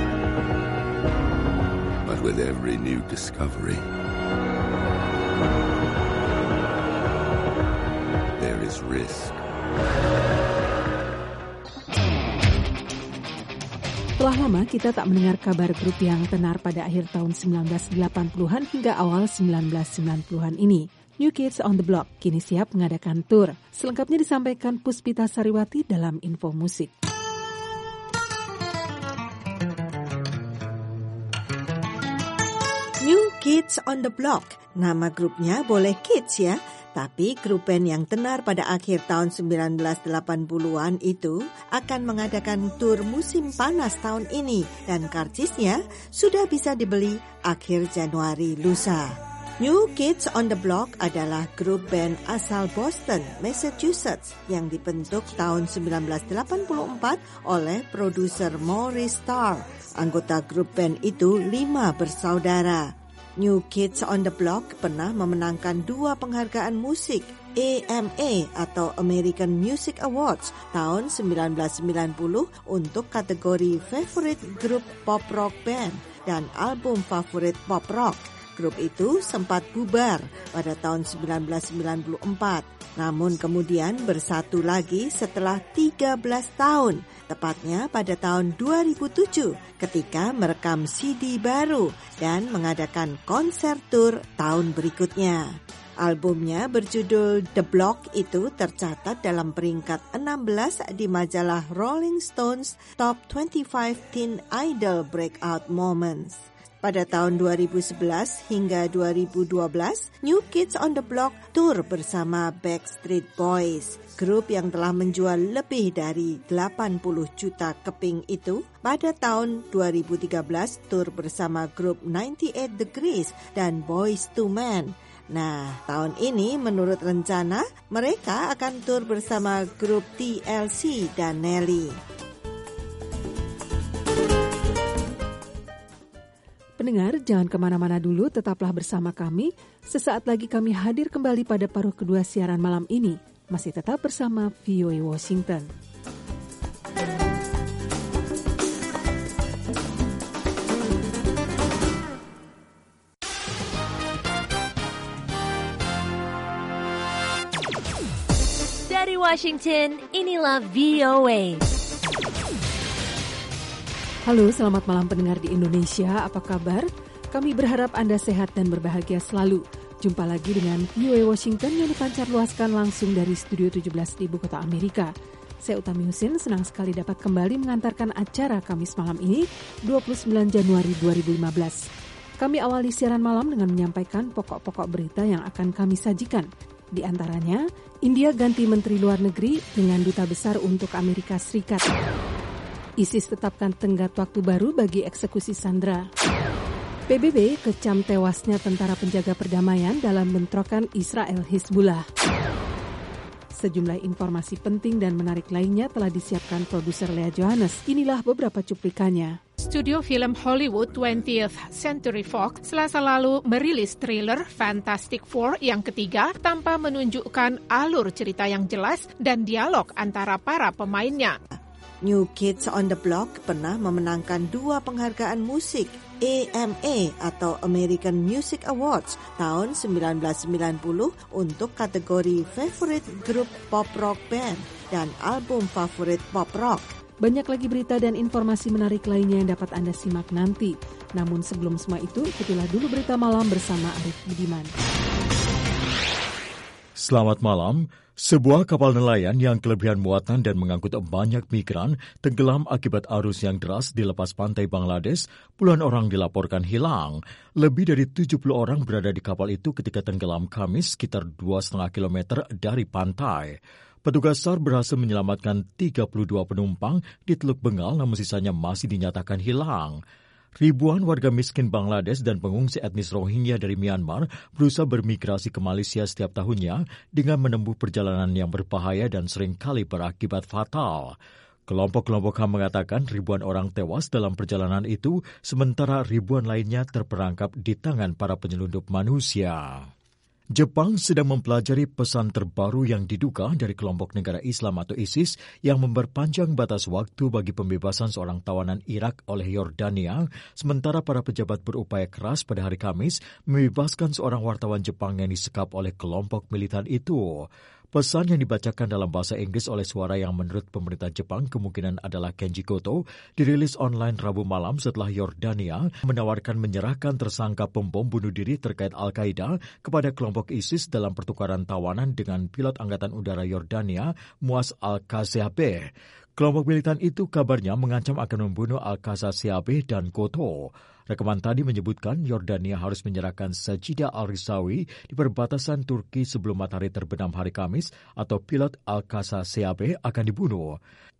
But with every new discovery, there is risk. Telah lama kita tak mendengar kabar grup yang tenar pada akhir tahun 1980-an hingga awal 1990-an ini. New Kids on the Block kini siap mengadakan tur. Selengkapnya disampaikan Puspita Sariwati dalam info musik. New Kids on the Block, nama grupnya boleh kids ya. Tapi grup band yang tenar pada akhir tahun 1980-an itu akan mengadakan tur musim panas tahun ini dan karcisnya sudah bisa dibeli akhir Januari lusa. New Kids on the Block adalah grup band asal Boston, Massachusetts yang dibentuk tahun 1984 oleh produser Maurice Starr. Anggota grup band itu 5 bersaudara. New Kids on the Block pernah memenangkan 2 penghargaan musik AMA atau American Music Awards tahun 1990 untuk kategori Favorite Group Pop Rock Band dan album favorit pop rock. Grup itu sempat bubar pada tahun 1994, namun kemudian bersatu lagi setelah 13 tahun, tepatnya pada tahun 2007 ketika merekam CD baru dan mengadakan konser tur tahun berikutnya. Albumnya berjudul The Block itu tercatat dalam peringkat 16 di majalah Rolling Stones Top 25 Teen Idol Breakout Moments. Pada tahun 2011 hingga 2012, New Kids on the Block tur bersama Backstreet Boys. Grup yang telah menjual lebih dari 80 juta keping itu pada tahun 2013 tur bersama grup 98 Degrees dan Boyz II Men. Nah, tahun ini menurut rencana mereka akan tur bersama grup TLC dan Nelly. Pendengar, jangan kemana-mana dulu, tetaplah bersama kami. Sesaat lagi kami hadir kembali pada paruh kedua siaran malam ini. Masih tetap bersama VOA Washington. Dari Washington, inilah VOA. Halo, selamat malam pendengar di Indonesia, apa kabar? Kami berharap Anda sehat dan berbahagia selalu. Jumpa lagi dengan VOA Washington yang dipancar luaskan langsung dari Studio 17 di Ibu Kota Amerika. Saya Utami Husin, senang sekali dapat kembali mengantarkan acara Kamis malam ini, 29 Januari 2015. Kami awali siaran malam dengan menyampaikan pokok-pokok berita yang akan kami sajikan. Di antaranya, India ganti Menteri Luar Negeri dengan Duta Besar untuk Amerika Serikat. ISIS tetapkan tenggat waktu baru bagi eksekusi sandera. PBB kecam tewasnya tentara penjaga perdamaian dalam bentrokan Israel-Hizbullah. Sejumlah informasi penting dan menarik lainnya telah disiapkan produser Lea Johannes. Inilah beberapa cuplikannya. Studio film Hollywood 20th Century Fox Selasa lalu merilis trailer Fantastic Four yang ketiga tanpa menunjukkan alur cerita yang jelas dan dialog antara para pemainnya. New Kids on the Block pernah memenangkan 2 penghargaan musik AMA atau American Music Awards tahun 1990 untuk kategori Favorite Group Pop Rock Band dan album favorit pop rock. Banyak lagi berita dan informasi menarik lainnya yang dapat Anda simak nanti. Namun sebelum semua itu, ikutilah dulu berita malam bersama Arif Budiman. Selamat malam. Sebuah kapal nelayan yang kelebihan muatan dan mengangkut banyak migran tenggelam akibat arus yang deras di lepas pantai Bangladesh. Puluhan orang dilaporkan hilang. Lebih dari 70 orang berada di kapal itu ketika tenggelam Kamis sekitar 2,5 km dari pantai. Petugas SAR berhasil menyelamatkan 32 penumpang di Teluk Bengal, namun sisanya masih dinyatakan hilang. Ribuan warga miskin Bangladesh dan pengungsi etnis Rohingya dari Myanmar berusaha bermigrasi ke Malaysia setiap tahunnya dengan menempuh perjalanan yang berbahaya dan seringkali berakibat fatal. Kelompok-kelompok HAM mengatakan ribuan orang tewas dalam perjalanan itu, sementara ribuan lainnya terperangkap di tangan para penyelundup manusia. Jepang sedang mempelajari pesan terbaru yang diduga dari kelompok negara Islam atau ISIS yang memperpanjang batas waktu bagi pembebasan seorang tawanan Irak oleh Yordania, sementara para pejabat berupaya keras pada hari Kamis membebaskan seorang wartawan Jepang yang disekap oleh kelompok militan itu. Pesan yang dibacakan dalam bahasa Inggris oleh suara yang menurut pemerintah Jepang kemungkinan adalah Kenji Goto dirilis online Rabu malam setelah Yordania menawarkan menyerahkan tersangka pembom bunuh diri terkait Al-Qaeda kepada kelompok ISIS dalam pertukaran tawanan dengan pilot Angkatan Udara Yordania Muaz Al-Kazaabeh. Kelompok militan itu kabarnya mengancam akan membunuh Al-Kazaabeh dan Goto. Rekaman tadi menyebutkan Yordania harus menyerahkan Sajida Al-Risawi di perbatasan Turki sebelum matahari terbenam hari Kamis atau pilot Al-Kazaabeh akan dibunuh.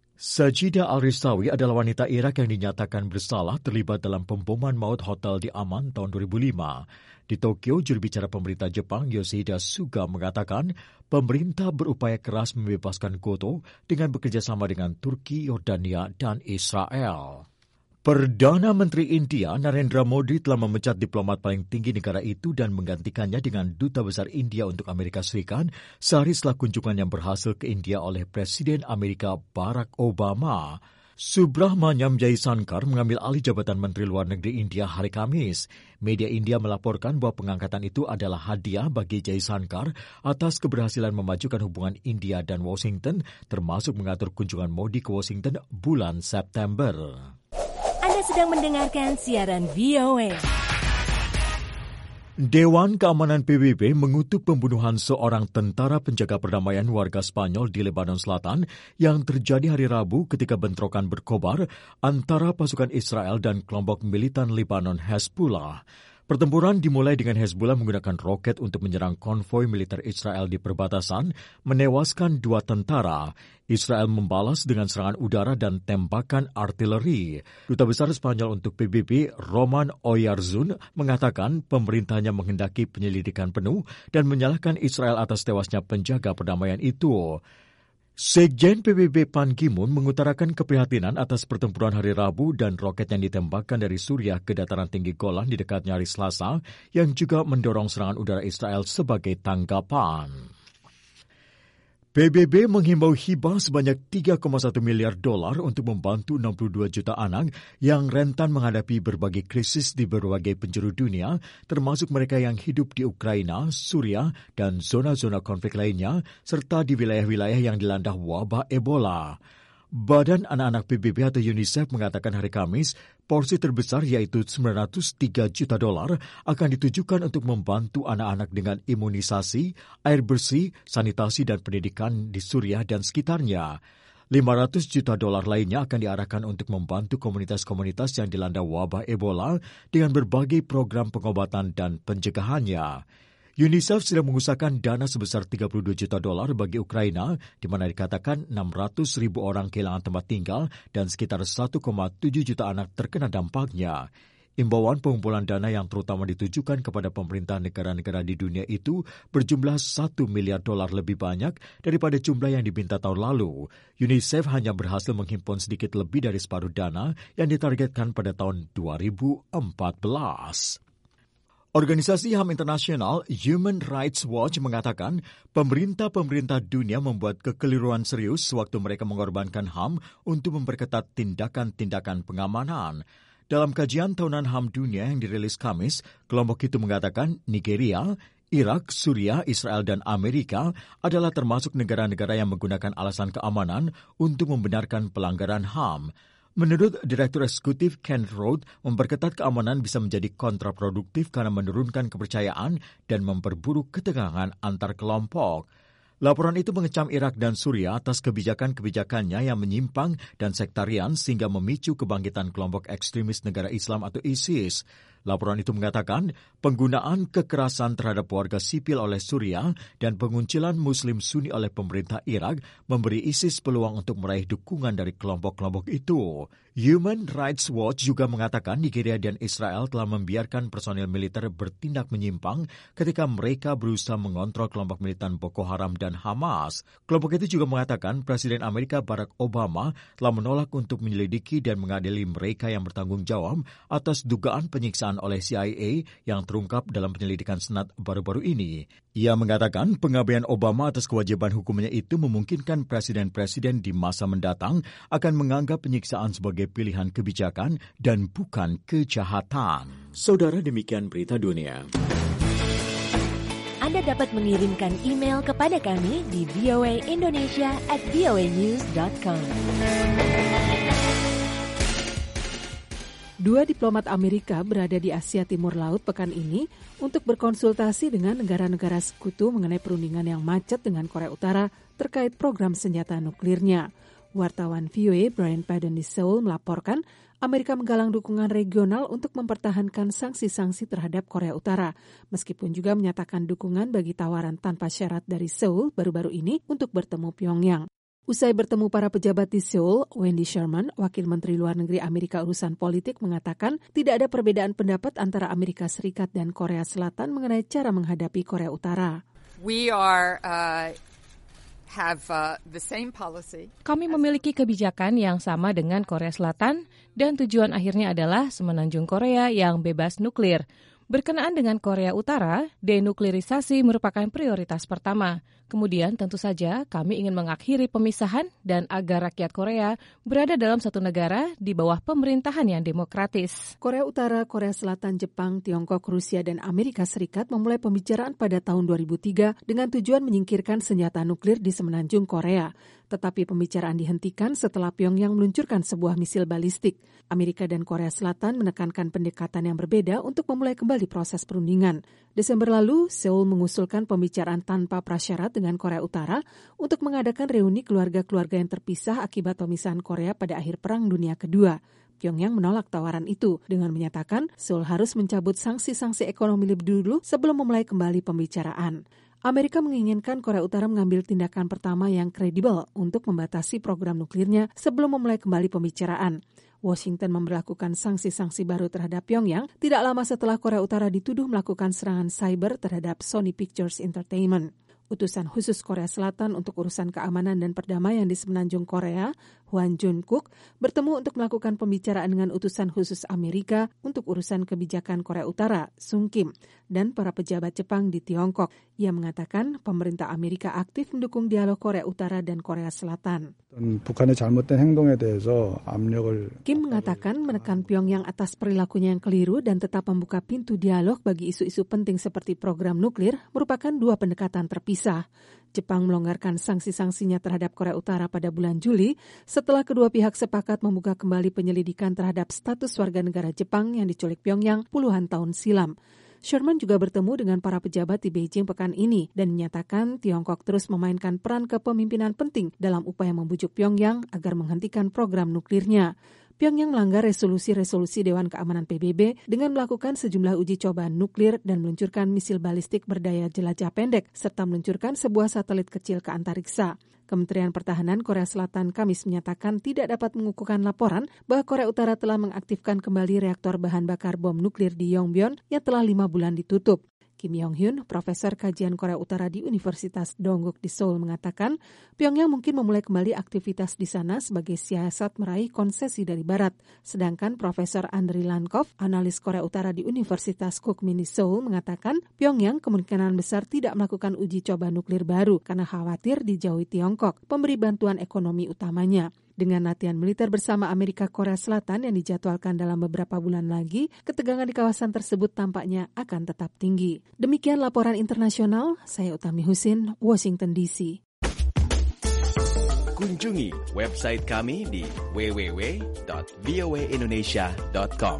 Sajida Al-Risawi adalah wanita Irak yang dinyatakan bersalah terlibat dalam pemboman maut hotel di Amman tahun 2005. Di Tokyo, juru bicara pemerintah Jepang Yoshihide Suga mengatakan pemerintah berupaya keras membebaskan Goto dengan bekerjasama dengan Turki, Yordania, dan Israel. Perdana Menteri India Narendra Modi telah memecat diplomat paling tinggi negara itu dan menggantikannya dengan Duta Besar India untuk Amerika Serikat sehari setelah kunjungan yang berhasil ke India oleh Presiden Amerika Barack Obama. Subrahmanyam Jaishankar mengambil alih jabatan Menteri Luar Negeri India hari Kamis. Media India melaporkan bahwa pengangkatan itu adalah hadiah bagi Jaishankar atas keberhasilan memajukan hubungan India dan Washington, termasuk mengatur kunjungan Modi ke Washington bulan September. Anda sedang mendengarkan siaran VOA. Dewan Keamanan PBB mengutuk pembunuhan seorang tentara penjaga perdamaian warga Spanyol di Lebanon Selatan yang terjadi hari Rabu ketika bentrokan berkobar antara pasukan Israel dan kelompok militan Lebanon Hezbollah. Pertempuran dimulai dengan Hezbollah menggunakan roket untuk menyerang konvoi militer Israel di perbatasan, menewaskan 2 tentara. Israel membalas dengan serangan udara dan tembakan artileri. Duta Besar Spanyol untuk PBB, Roman Oyarzun, mengatakan pemerintahnya menghendaki penyelidikan penuh dan menyalahkan Israel atas tewasnya penjaga perdamaian itu. Sekjen PBB Ban Ki-moon mengutarakan keprihatinan atas pertempuran hari Rabu dan roket yang ditembakkan dari Suriah ke dataran tinggi Golan di dekatnya hari Selasa, yang juga mendorong serangan udara Israel sebagai tanggapan. PBB menghimbau hibah sebanyak $3,1 miliar untuk membantu 62 juta anak yang rentan menghadapi berbagai krisis di berbagai penjuru dunia, termasuk mereka yang hidup di Ukraina, Suriah, dan zona-zona konflik lainnya, serta di wilayah-wilayah yang dilanda wabah Ebola. Badan Anak-anak PBB atau UNICEF mengatakan hari Kamis, porsi terbesar yaitu $903 juta akan ditujukan untuk membantu anak-anak dengan imunisasi, air bersih, sanitasi dan pendidikan di Suriah dan sekitarnya. $500 juta lainnya akan diarahkan untuk membantu komunitas-komunitas yang dilanda wabah Ebola dengan berbagai program pengobatan dan pencegahannya. UNICEF sedang mengusahakan dana sebesar $32 juta bagi Ukraina, di mana dikatakan 600.000 orang kehilangan tempat tinggal dan sekitar 1,7 juta anak terkena dampaknya. Imbauan pengumpulan dana yang terutama ditujukan kepada pemerintah negara-negara di dunia itu berjumlah $1 miliar lebih banyak daripada jumlah yang diminta tahun lalu. UNICEF hanya berhasil menghimpun sedikit lebih dari separuh dana yang ditargetkan pada tahun 2014. Organisasi HAM Internasional Human Rights Watch mengatakan pemerintah-pemerintah dunia membuat kekeliruan serius sewaktu mereka mengorbankan HAM untuk memperketat tindakan-tindakan pengamanan. Dalam kajian tahunan HAM dunia yang dirilis Kamis, kelompok itu mengatakan Nigeria, Irak, Suriah, Israel, dan Amerika adalah termasuk negara-negara yang menggunakan alasan keamanan untuk membenarkan pelanggaran HAM. Menurut Direktur Eksekutif Ken Roth, memperketat keamanan bisa menjadi kontraproduktif karena menurunkan kepercayaan dan memperburuk ketegangan antar kelompok. Laporan itu mengecam Irak dan Suriah atas kebijakan-kebijakannya yang menyimpang dan sektarian sehingga memicu kebangkitan kelompok ekstremis negara Islam atau ISIS. Laporan itu mengatakan penggunaan kekerasan terhadap warga sipil oleh Suriah dan penguncilan Muslim Sunni oleh pemerintah Irak memberi ISIS peluang untuk meraih dukungan dari kelompok-kelompok itu. Human Rights Watch juga mengatakan Nigeria dan Israel telah membiarkan personil militer bertindak menyimpang ketika mereka berusaha mengontrol kelompok militan Boko Haram dan Hamas. Kelompok itu juga mengatakan Presiden Amerika Barack Obama telah menolak untuk menyelidiki dan mengadili mereka yang bertanggung jawab atas dugaan penyiksaan oleh CIA yang terungkap dalam penyelidikan Senat baru-baru ini. Ia mengatakan pengabaian Obama atas kewajiban hukumnya itu memungkinkan presiden-presiden di masa mendatang akan menganggap penyiksaan sebagai pilihan kebijakan dan bukan kejahatan. Saudara, demikian berita dunia. Anda dapat mengirimkan email kepada kami di voaindonesia@voanews.com. 2 diplomat Amerika berada di Asia Timur Laut pekan ini untuk berkonsultasi dengan negara-negara sekutu mengenai perundingan yang macet dengan Korea Utara terkait program senjata nuklirnya. Wartawan VOA Brian Padden di Seoul melaporkan Amerika menggalang dukungan regional untuk mempertahankan sanksi-sanksi terhadap Korea Utara, meskipun juga menyatakan dukungan bagi tawaran tanpa syarat dari Seoul baru-baru ini untuk bertemu Pyongyang. Usai bertemu para pejabat di Seoul, Wendy Sherman, Wakil Menteri Luar Negeri Amerika Urusan Politik, mengatakan tidak ada perbedaan pendapat antara Amerika Serikat dan Korea Selatan mengenai cara menghadapi Korea Utara. Kami memiliki kebijakan yang sama dengan Korea Selatan dan tujuan akhirnya adalah semenanjung Korea yang bebas nuklir. Berkenaan dengan Korea Utara, denuklirisasi merupakan prioritas pertama. Kemudian tentu saja kami ingin mengakhiri pemisahan dan agar rakyat Korea berada dalam satu negara di bawah pemerintahan yang demokratis. Korea Utara, Korea Selatan, Jepang, Tiongkok, Rusia, dan Amerika Serikat memulai pembicaraan pada tahun 2003 dengan tujuan menyingkirkan senjata nuklir di semenanjung Korea. Tetapi pembicaraan dihentikan setelah Pyongyang meluncurkan sebuah misil balistik. Amerika dan Korea Selatan menekankan pendekatan yang berbeda untuk memulai kembali proses perundingan. Desember lalu, Seoul mengusulkan pembicaraan tanpa prasyarat dengan Korea Utara untuk mengadakan reuni keluarga-keluarga yang terpisah akibat pemisahan Korea pada akhir Perang Dunia Kedua. Pyongyang menolak tawaran itu dengan menyatakan Seoul harus mencabut sanksi-sanksi ekonomi lebih dulu sebelum memulai kembali pembicaraan. Amerika menginginkan Korea Utara mengambil tindakan pertama yang kredibel untuk membatasi program nuklirnya sebelum memulai kembali pembicaraan. Washington memberlakukan sanksi-sanksi baru terhadap Pyongyang tidak lama setelah Korea Utara dituduh melakukan serangan cyber terhadap Sony Pictures Entertainment. Utusan khusus Korea Selatan untuk urusan keamanan dan perdamaian di semenanjung Korea, Hwan Jun-kook, bertemu untuk melakukan pembicaraan dengan utusan khusus Amerika untuk urusan kebijakan Korea Utara, Sung Kim, dan para pejabat Jepang di Tiongkok. Ia mengatakan pemerintah Amerika aktif mendukung dialog Korea Utara dan Korea Selatan. Kim mengatakan menekan Pyongyang atas perilakunya yang keliru dan tetap membuka pintu dialog bagi isu-isu penting seperti program nuklir merupakan dua pendekatan terpisah. Jepang melonggarkan sanksi-sanksinya terhadap Korea Utara pada bulan Juli setelah kedua pihak sepakat membuka kembali penyelidikan terhadap status warga negara Jepang yang diculik Pyongyang puluhan tahun silam. Sherman juga bertemu dengan para pejabat di Beijing pekan ini dan menyatakan Tiongkok terus memainkan peran kepemimpinan penting dalam upaya membujuk Pyongyang agar menghentikan program nuklirnya. Pyongyang melanggar resolusi-resolusi Dewan Keamanan PBB dengan melakukan sejumlah uji coba nuklir dan meluncurkan misil balistik berdaya jelajah pendek serta meluncurkan sebuah satelit kecil ke antariksa. Kementerian Pertahanan Korea Selatan Kamis menyatakan tidak dapat mengukuhkan laporan bahwa Korea Utara telah mengaktifkan kembali reaktor bahan bakar bom nuklir di Yongbyon yang telah 5 bulan ditutup. Kim Yong-hyun, profesor kajian Korea Utara di Universitas Dongguk di Seoul mengatakan, Pyongyang mungkin memulai kembali aktivitas di sana sebagai siasat meraih konsesi dari Barat. Sedangkan Profesor Andriy Lankov, analis Korea Utara di Universitas Kookmin di Seoul mengatakan, Pyongyang kemungkinan besar tidak melakukan uji coba nuklir baru karena khawatir dijauhi Tiongkok, pemberi bantuan ekonomi utamanya. Dengan latihan militer bersama Amerika Korea Selatan yang dijadwalkan dalam beberapa bulan lagi, ketegangan di kawasan tersebut tampaknya akan tetap tinggi. Demikian laporan internasional, saya Utami Husin, Washington DC. Kunjungi website kami di www.voaindonesia.com.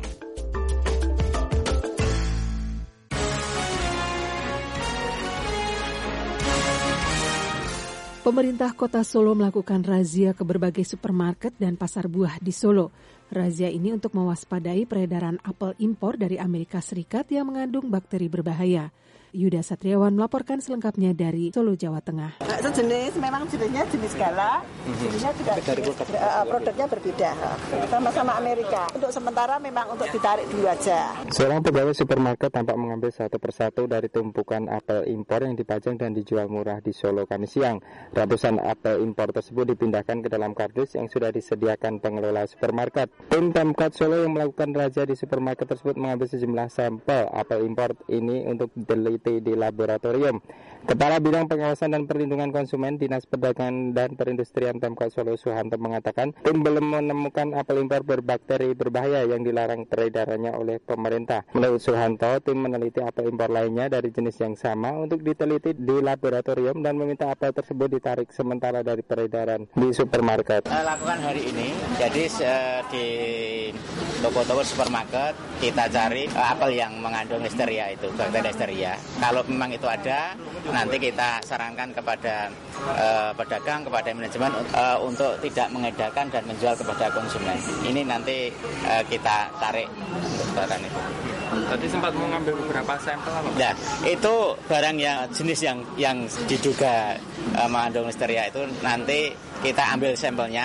Pemerintah Kota Solo melakukan razia ke berbagai supermarket dan pasar buah di Solo. Razia ini untuk mewaspadai peredaran apel impor dari Amerika Serikat yang mengandung bakteri berbahaya. Yuda Satriawan melaporkan selengkapnya dari Solo, Jawa Tengah. Sejenis, memang jenisnya jenis gala, jenisnya juga produknya berbeda, sama-sama Amerika. Untuk sementara memang untuk ditarik dulu aja. Seorang pegawai supermarket tampak mengambil satu persatu dari tumpukan apel impor yang dipajang dan dijual murah di Solo Kamis siang. Ratusan apel impor tersebut dipindahkan ke dalam kardus yang sudah disediakan pengelola supermarket. Tim Pemkot Solo yang melakukan razia di supermarket tersebut mengambil sejumlah sampel apel impor ini untuk diteliti di laboratorium. Kepala Bidang Pengawasan dan Perlindungan Konsumen Dinas Perdagangan dan Perindustrian Pemkot Solo Suhanto mengatakan tim belum menemukan apel impor berbakteri berbahaya yang dilarang peredarannya oleh pemerintah. Menurut Suhanto, tim meneliti apel impor lainnya dari jenis yang sama untuk diteliti di laboratorium dan meminta apel tersebut ditarik sementara dari peredaran di supermarket. Lakukan hari ini, jadi di toko-toko supermarket kita cari apel yang mengandung listeria itu, bakteri listeria. Kalau memang itu ada, nanti kita sarankan kepada pedagang, kepada manajemen untuk tidak mengedarkan dan menjual kepada konsumen. Ini nanti kita tarik untuk barang itu. Tadi sempat mengambil beberapa sampel apa? Nah, itu barang yang jenis yang diduga mengandung listeria itu nanti kita ambil sampelnya.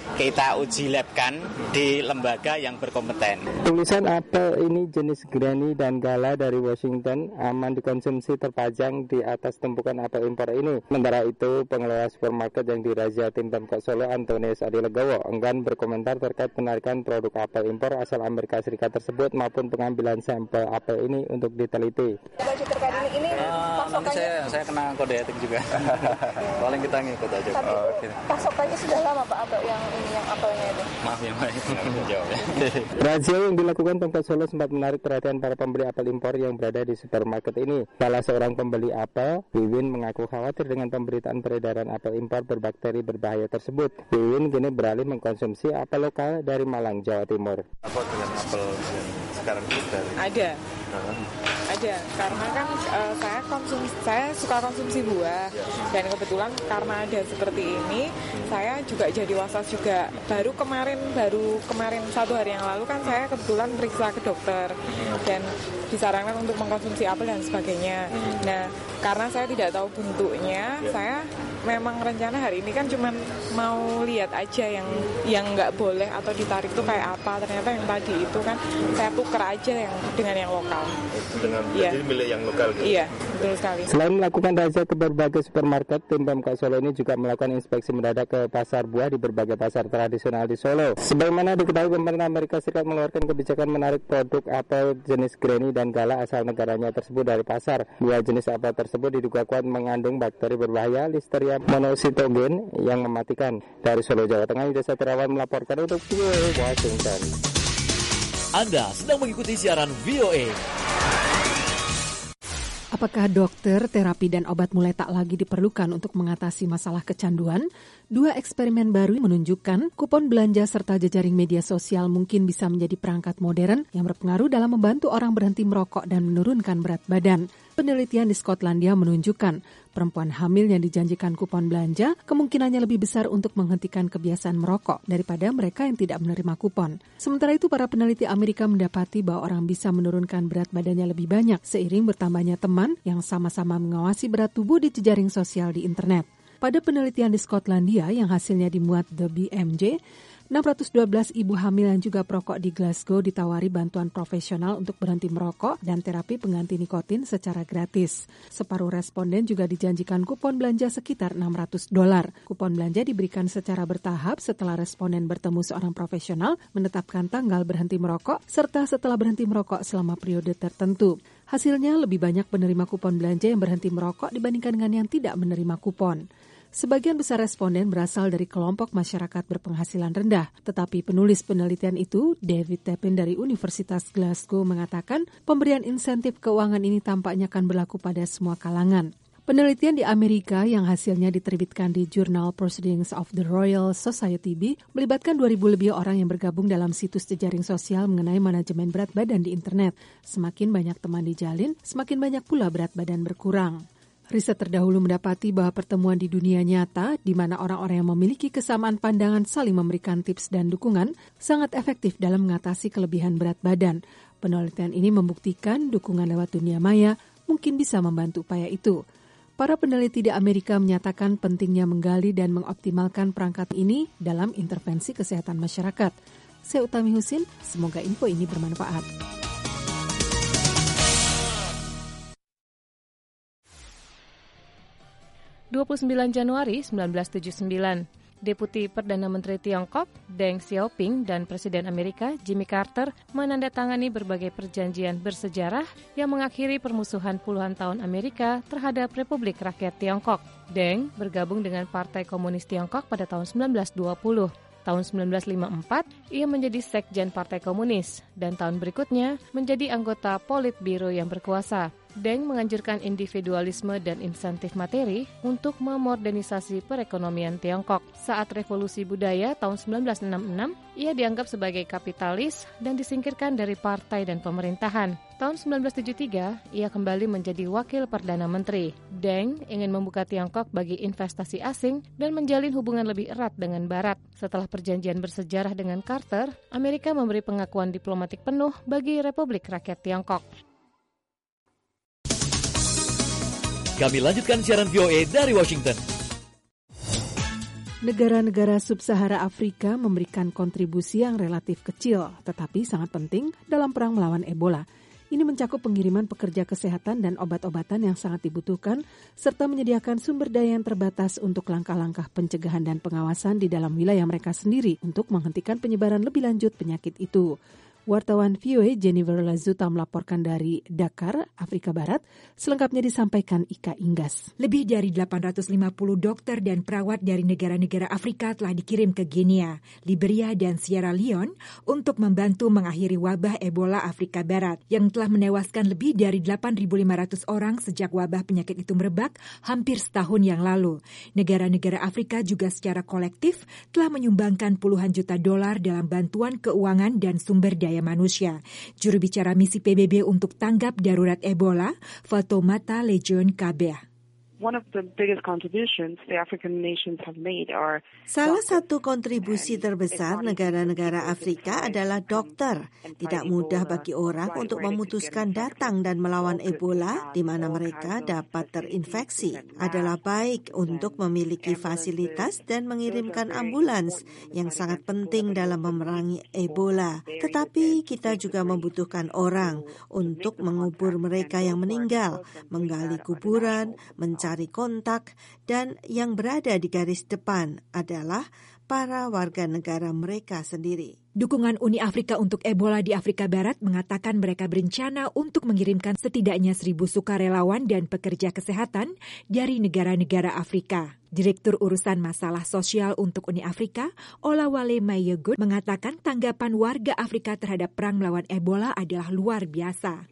kita uji labkan di lembaga yang berkompeten. Tulisan apel ini jenis Granny dan Gala dari Washington aman dikonsumsi terpajang di atas tumpukan apel impor ini. Sementara itu, pengelola supermarket yang dirazia tim Pemkot Solo Antonius Adilegowo enggan berkomentar terkait penarikan produk apel impor asal Amerika Serikat tersebut maupun pengambilan sampel apel ini untuk diteliti. Baju terkait ini pasokannya saya kena kode etik juga. Paling kita ngikut aja. Tapi pasokannya sudah lama Pak apel yang apelnya itu. Maaf ya Mbak, nggak jawab ya. Razia yang dilakukan Pemkot Solo sempat menarik perhatian para pembeli apel impor yang berada di supermarket ini. Salah seorang pembeli apel, Wiwin, mengaku khawatir dengan pemberitaan peredaran apel impor berbakteri berbahaya tersebut. Wiwin kini beralih mengkonsumsi apel lokal dari Malang, Jawa Timur. Apa dengan apel sekarang dari? Ada, karena kan saya suka konsumsi buah dan kebetulan karena ada seperti ini saya juga jadi was-was juga. Baru kemarin 1 hari yang lalu kan saya kebetulan periksa ke dokter dan disarankan untuk mengkonsumsi apel dan sebagainya. Nah, karena saya tidak tahu bentuknya, saya memang rencana hari ini kan cuma mau lihat aja yang nggak boleh atau ditarik itu kayak apa. Ternyata yang tadi itu kan saya tuker aja dengan yang lokal. Jadi milik yang lokal gitu? Iya, betul sekali. Selain melakukan razia ke berbagai supermarket, tim Pemkot Solo ini juga melakukan inspeksi mendadak ke pasar buah di berbagai pasar tradisional di Solo. Sebagaimana diketahui, pemerintah Amerika Serikat mengeluarkan kebijakan menarik produk apel jenis Granny dan Gala asal negaranya tersebut dari pasar. Dua jenis apel tersebut diduga kuat mengandung bakteri berbahaya Listeria monocytogen yang mematikan. Dari Solo, Jawa Tengah, Yudha Terawan melaporkan untuk VOA Washington. Anda sedang mengikuti siaran VOA. Apakah dokter, terapi, dan obat mulai tak lagi diperlukan untuk mengatasi masalah kecanduan? 2 eksperimen baru menunjukkan kupon belanja serta jejaring media sosial mungkin bisa menjadi perangkat modern yang berpengaruh dalam membantu orang berhenti merokok dan menurunkan berat badan. Penelitian di Skotlandia menunjukkan perempuan hamil yang dijanjikan kupon belanja kemungkinannya lebih besar untuk menghentikan kebiasaan merokok daripada mereka yang tidak menerima kupon. Sementara itu, para peneliti Amerika mendapati bahwa orang bisa menurunkan berat badannya lebih banyak seiring bertambahnya teman yang sama-sama mengawasi berat tubuh di jejaring sosial di internet. Pada penelitian di Skotlandia yang hasilnya dimuat The BMJ, 612 ibu hamil yang juga perokok di Glasgow ditawari bantuan profesional untuk berhenti merokok dan terapi pengganti nikotin secara gratis. Separuh responden juga dijanjikan kupon belanja sekitar $600. Kupon belanja diberikan secara bertahap setelah responden bertemu seorang profesional, menetapkan tanggal berhenti merokok, serta setelah berhenti merokok selama periode tertentu. Hasilnya lebih banyak penerima kupon belanja yang berhenti merokok dibandingkan dengan yang tidak menerima kupon. Sebagian besar responden berasal dari kelompok masyarakat berpenghasilan rendah, tetapi penulis penelitian itu, David Tepin dari Universitas Glasgow, mengatakan pemberian insentif keuangan ini tampaknya akan berlaku pada semua kalangan. Penelitian di Amerika yang hasilnya diterbitkan di Journal Proceedings of the Royal Society B melibatkan 2.000 lebih orang yang bergabung dalam situs jejaring sosial mengenai manajemen berat badan di internet. Semakin banyak teman dijalin, semakin banyak pula berat badan berkurang. Riset terdahulu mendapati bahwa pertemuan di dunia nyata, di mana orang-orang yang memiliki kesamaan pandangan saling memberikan tips dan dukungan, sangat efektif dalam mengatasi kelebihan berat badan. Penelitian ini membuktikan dukungan lewat dunia maya mungkin bisa membantu upaya itu. Para peneliti di Amerika menyatakan pentingnya menggali dan mengoptimalkan perangkat ini dalam intervensi kesehatan masyarakat. Saya Utami Husin, semoga info ini bermanfaat. Januari 1979, Deputi Perdana Menteri Tiongkok Deng Xiaoping dan Presiden Amerika Jimmy Carter menandatangani berbagai perjanjian bersejarah yang mengakhiri permusuhan puluhan tahun Amerika terhadap Republik Rakyat Tiongkok. Deng bergabung dengan Partai Komunis Tiongkok pada tahun 1920. Tahun 1954, ia menjadi sekjen Partai Komunis, dan tahun berikutnya menjadi anggota Politbiro yang berkuasa. Deng menganjurkan individualisme dan insentif materi untuk memodernisasi perekonomian Tiongkok. Saat revolusi budaya tahun 1966, ia dianggap sebagai kapitalis dan disingkirkan dari partai dan pemerintahan. Tahun 1973, ia kembali menjadi wakil Perdana Menteri. Deng ingin membuka Tiongkok bagi investasi asing dan menjalin hubungan lebih erat dengan Barat. Setelah perjanjian bersejarah dengan Carter, Amerika memberi pengakuan diplomatik penuh bagi Republik Rakyat Tiongkok. Kami lanjutkan siaran VOA dari Washington. Negara-negara sub-Sahara Afrika memberikan kontribusi yang relatif kecil, tetapi sangat penting dalam perang melawan Ebola. Ini mencakup pengiriman pekerja kesehatan dan obat-obatan yang sangat dibutuhkan, serta menyediakan sumber daya yang terbatas untuk langkah-langkah pencegahan dan pengawasan di dalam wilayah mereka sendiri untuk menghentikan penyebaran lebih lanjut penyakit itu. Wartawan VOA Jennifer Lazuta melaporkan dari Dakar, Afrika Barat. Selengkapnya disampaikan Ika Inggas. Lebih dari 850 dokter dan perawat dari negara-negara Afrika telah dikirim ke Guinea, Liberia, dan Sierra Leone untuk membantu mengakhiri wabah Ebola Afrika Barat yang telah menewaskan lebih dari 8.500 orang sejak wabah penyakit itu merebak hampir setahun yang lalu. Negara-negara Afrika juga secara kolektif telah menyumbangkan puluhan juta dolar dalam bantuan keuangan dan sumber daya manusia. Juru bicara misi PBB untuk tanggap darurat Ebola, Fatoumata Lejeune Kabeh. Salah satu kontribusi terbesar negara-negara Afrika adalah dokter. Tidak mudah bagi orang untuk memutuskan datang dan melawan Ebola di mana mereka dapat terinfeksi. Adalah baik untuk memiliki fasilitas dan mengirimkan ambulans yang sangat penting dalam memerangi Ebola. Tetapi kita juga membutuhkan orang untuk mengubur mereka yang meninggal, menggali kuburan, mencari kontak, dan yang berada di garis depan adalah para warga negara mereka sendiri. Dukungan Uni Afrika untuk Ebola di Afrika Barat mengatakan mereka berencana untuk mengirimkan setidaknya 1.000 sukarelawan dan pekerja kesehatan dari negara-negara Afrika. Direktur Urusan Masalah Sosial untuk Uni Afrika, Olawale Mayegun, mengatakan tanggapan warga Afrika terhadap perang melawan Ebola adalah luar biasa.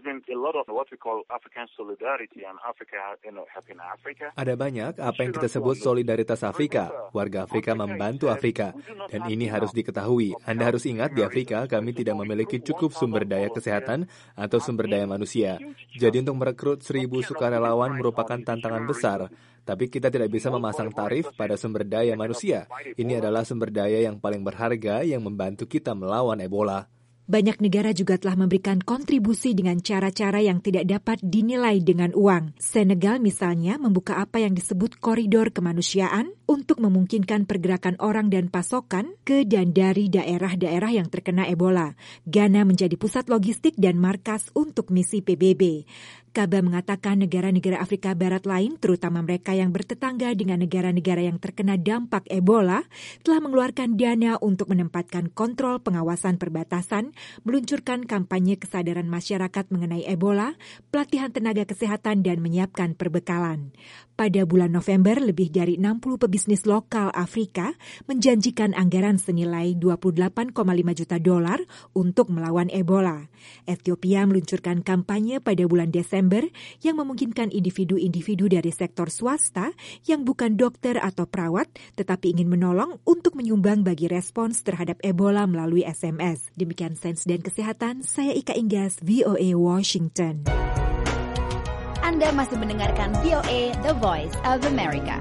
Ada banyak apa yang kita sebut solidaritas Afrika. Warga Afrika membantu Afrika. Dan ini harus diketahui. Anda harus ingat di Afrika kami tidak memiliki cukup sumber daya kesehatan atau sumber daya manusia. Jadi untuk merekrut 1.000 sukarelawan merupakan tantangan besar. Tapi kita tidak bisa memasang tarif pada sumber daya manusia. Ini adalah sumber daya yang paling berharga yang membantu kita melawan Ebola. Banyak negara juga telah memberikan kontribusi dengan cara-cara yang tidak dapat dinilai dengan uang. Senegal misalnya membuka apa yang disebut koridor kemanusiaan untuk memungkinkan pergerakan orang dan pasokan ke dan dari daerah-daerah yang terkena Ebola. Ghana menjadi pusat logistik dan markas untuk misi PBB. Kaba mengatakan negara-negara Afrika Barat lain, terutama mereka yang bertetangga dengan negara-negara yang terkena dampak Ebola, telah mengeluarkan dana untuk menempatkan kontrol pengawasan perbatasan, meluncurkan kampanye kesadaran masyarakat mengenai Ebola, pelatihan tenaga kesehatan, dan menyiapkan perbekalan. Pada bulan November, lebih dari 60 pebisnis lokal Afrika menjanjikan anggaran senilai 28,5 juta dolar untuk melawan Ebola. Ethiopia meluncurkan kampanye pada bulan Desember yang memungkinkan individu-individu dari sektor swasta yang bukan dokter atau perawat tetapi ingin menolong untuk menyumbang bagi respons terhadap Ebola melalui SMS. Demikian Sains dan Kesehatan, saya Ika Inggas, VOA Washington. Anda masih mendengarkan VOA The Voice of America.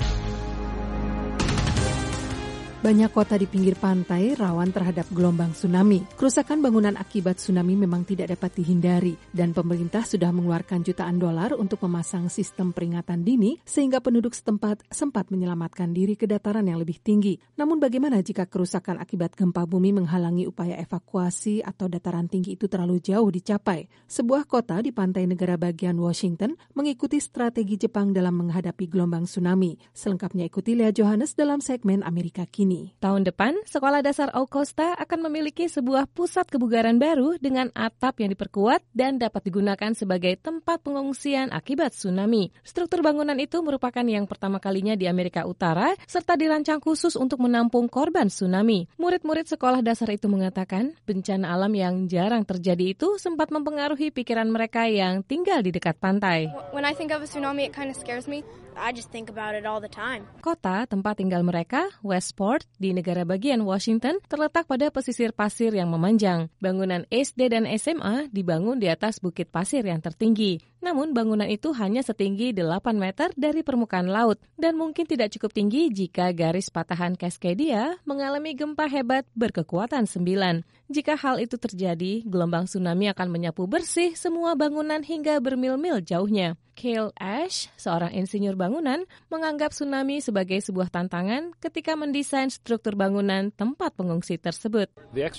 Banyak kota di pinggir pantai rawan terhadap gelombang tsunami. Kerusakan bangunan akibat tsunami memang tidak dapat dihindari, dan pemerintah sudah mengeluarkan jutaan dolar untuk memasang sistem peringatan dini sehingga penduduk setempat sempat menyelamatkan diri ke dataran yang lebih tinggi. Namun bagaimana jika kerusakan akibat gempa bumi menghalangi upaya evakuasi atau dataran tinggi itu terlalu jauh dicapai? Sebuah kota di pantai negara bagian Washington mengikuti strategi Jepang dalam menghadapi gelombang tsunami. Selengkapnya ikuti Lea Johannes dalam segmen Amerika Kini. Tahun depan, Sekolah Dasar Augusta akan memiliki sebuah pusat kebugaran baru dengan atap yang diperkuat dan dapat digunakan sebagai tempat pengungsian akibat tsunami. Struktur bangunan itu merupakan yang pertama kalinya di Amerika Utara serta dirancang khusus untuk menampung korban tsunami. Murid-murid sekolah dasar itu mengatakan bencana alam yang jarang terjadi itu sempat mempengaruhi pikiran mereka yang tinggal di dekat pantai. When I think of a tsunami, it kind of scares me. I just think about it all the time. Kota tempat tinggal mereka, Westport, di negara bagian Washington, terletak pada pesisir pasir yang memanjang. Bangunan SD dan SMA dibangun di atas bukit pasir yang tertinggi. Namun bangunan itu hanya setinggi 8 meter dari permukaan laut dan mungkin tidak cukup tinggi jika garis patahan Cascadia mengalami gempa hebat berkekuatan 9. Jika hal itu terjadi, gelombang tsunami akan menyapu bersih semua bangunan hingga bermil-mil jauhnya. Cale Ash, seorang insinyur bangunan, menganggap tsunami sebagai sebuah tantangan ketika mendesain struktur bangunan tempat pengungsi tersebut.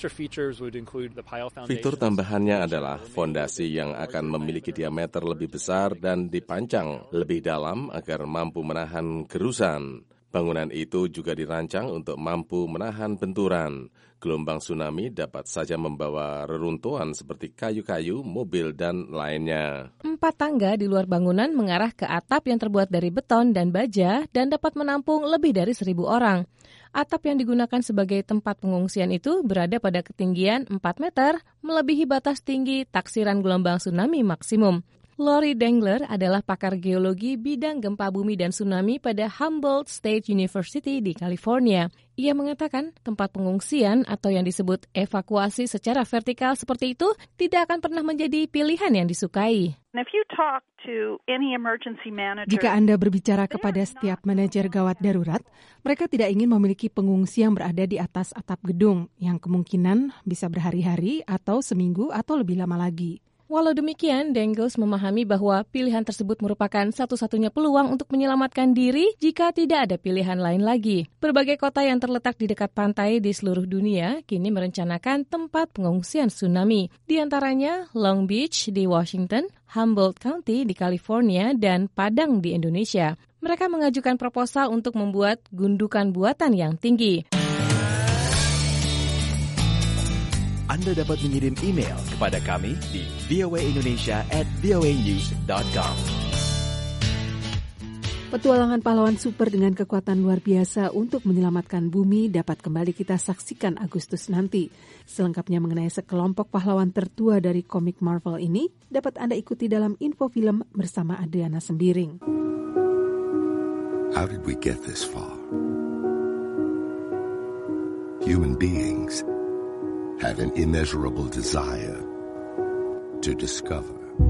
Fitur tambahannya adalah fondasi yang akan memiliki diameter lebih besar dan dipancang lebih dalam agar mampu menahan gerusan. Bangunan itu juga dirancang untuk mampu menahan benturan. Gelombang tsunami dapat saja membawa reruntuhan seperti kayu-kayu, mobil, dan lainnya. 4 tangga di luar bangunan mengarah ke atap yang terbuat dari beton dan baja dan dapat menampung lebih dari 1.000 orang. Atap yang digunakan sebagai tempat pengungsian itu berada pada ketinggian 4 meter, melebihi batas tinggi taksiran gelombang tsunami maksimum. Lori Dengler adalah pakar geologi bidang gempa bumi dan tsunami pada Humboldt State University di California. Ia mengatakan tempat pengungsian atau yang disebut evakuasi secara vertikal seperti itu tidak akan pernah menjadi pilihan yang disukai. Jika Anda berbicara kepada setiap manajer gawat darurat, mereka tidak ingin memiliki pengungsi yang berada di atas atap gedung, yang kemungkinan bisa berhari-hari atau seminggu atau lebih lama lagi. Walau demikian, Dengels memahami bahwa pilihan tersebut merupakan satu-satunya peluang untuk menyelamatkan diri jika tidak ada pilihan lain lagi. Berbagai kota yang terletak di dekat pantai di seluruh dunia kini merencanakan tempat pengungsian tsunami. Di antaranya Long Beach di Washington, Humboldt County di California, dan Padang di Indonesia. Mereka mengajukan proposal untuk membuat gundukan buatan yang tinggi. Anda dapat mengirim email kepada kami di voaindonesia@voanews.com. Petualangan pahlawan super dengan kekuatan luar biasa untuk menyelamatkan bumi dapat kembali kita saksikan Agustus nanti. Selengkapnya mengenai sekelompok pahlawan tertua dari komik Marvel ini dapat Anda ikuti dalam info film bersama Adriana Sembiring. How did we get this far? Human beings had an immeasurable desire to discover.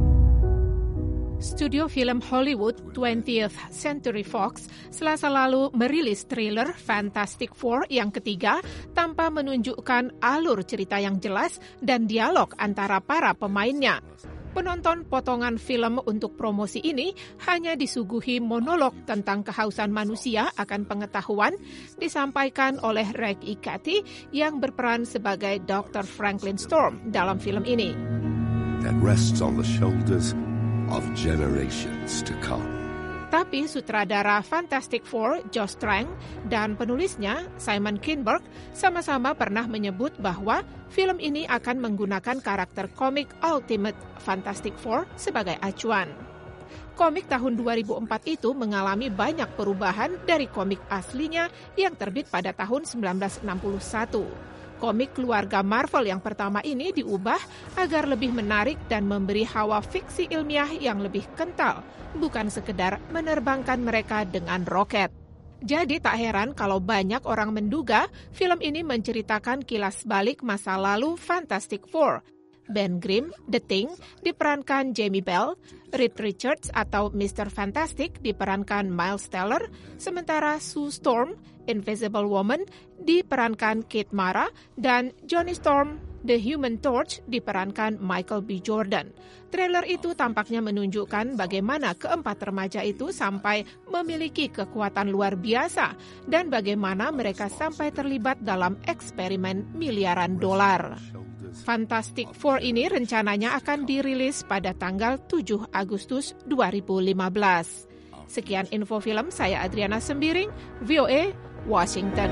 Studio film Hollywood 20th Century Fox Selasa lalu merilis trailer Fantastic Four yang ketiga tanpa menunjukkan alur cerita yang jelas dan dialog antara para pemainnya. Penonton potongan film untuk promosi ini hanya disuguhi monolog tentang kehausan manusia akan pengetahuan disampaikan oleh Reg E. Cathy yang berperan sebagai Dr. Franklin Storm dalam film ini. That rests on the shoulders of generations to come. Tapi sutradara Fantastic Four, Josh Trank, dan penulisnya, Simon Kinberg, sama-sama pernah menyebut bahwa film ini akan menggunakan karakter komik Ultimate Fantastic Four sebagai acuan. Komik tahun 2004 itu mengalami banyak perubahan dari komik aslinya yang terbit pada tahun 1961. Komik keluarga Marvel yang pertama ini diubah agar lebih menarik dan memberi hawa fiksi ilmiah yang lebih kental, bukan sekedar menerbangkan mereka dengan roket. Jadi tak heran kalau banyak orang menduga film ini menceritakan kilas balik masa lalu Fantastic Four. Ben Grimm, The Thing, diperankan Jamie Bell, Reed Richards atau Mr. Fantastic diperankan Miles Teller, sementara Sue Storm, Invisible Woman, diperankan Kate Mara, dan Johnny Storm, The Human Torch, diperankan Michael B. Jordan. Trailer itu tampaknya menunjukkan bagaimana keempat remaja itu sampai memiliki kekuatan luar biasa dan bagaimana mereka sampai terlibat dalam eksperimen miliaran dolar. Fantastic Four ini rencananya akan dirilis pada tanggal 7 Agustus 2015. Sekian info film, saya Adriana Sembiring, VOA, Washington.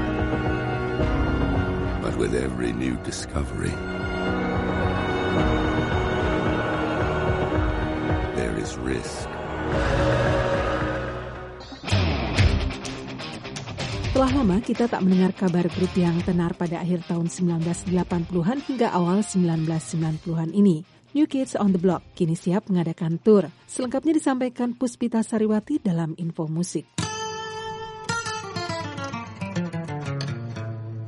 But with every new discovery, there is risk. Telah lama kita tak mendengar kabar grup yang tenar pada akhir tahun 1980-an hingga awal 1990-an ini. New Kids on the Block kini siap mengadakan tur. Selengkapnya disampaikan Puspita Sariwati dalam info musik.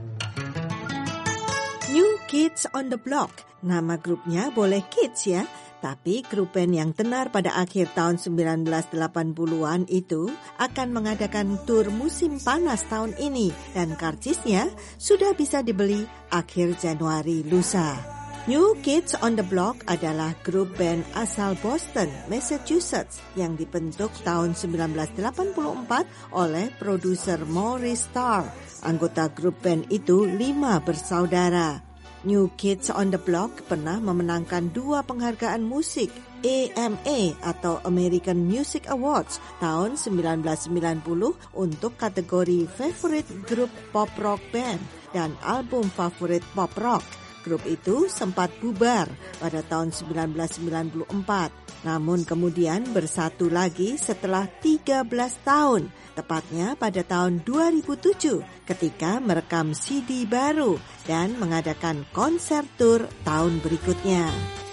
New Kids on the Block. Nama grupnya boleh kids ya, Tapi grup band yang tenar pada akhir tahun 1980-an itu akan mengadakan tur musim panas tahun ini dan karcisnya sudah bisa dibeli akhir Januari lusa. New Kids on the Block adalah grup band asal Boston, Massachusetts yang dibentuk tahun 1984 oleh produser Maurice Starr. Anggota grup band itu 5 bersaudara. New Kids on the Block pernah memenangkan 2 penghargaan musik AMA atau American Music Awards tahun 1990 untuk kategori Favorite Group Pop Rock Band dan Album Favorit Pop Rock. Grup itu sempat bubar pada tahun 1994, namun kemudian bersatu lagi setelah 13 tahun, tepatnya pada tahun 2007 ketika merekam CD baru dan mengadakan konser tur tahun berikutnya.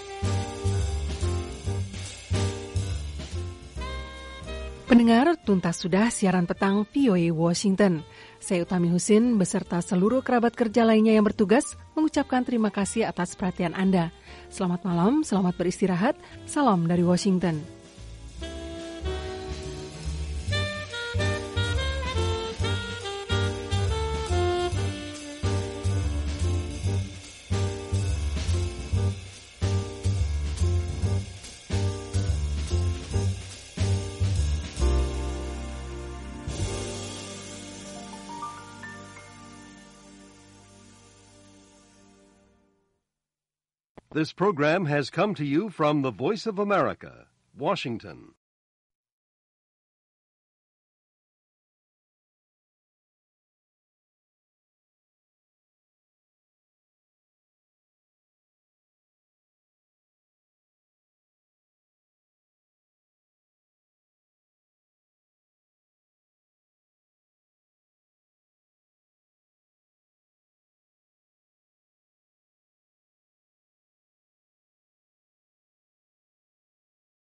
Pendengar, tuntas sudah siaran petang VOA Washington. Saya Utami Husin beserta seluruh kerabat kerja lainnya yang bertugas mengucapkan terima kasih atas perhatian Anda. Selamat malam, selamat beristirahat. Salam dari Washington. This program has come to you from the Voice of America, Washington.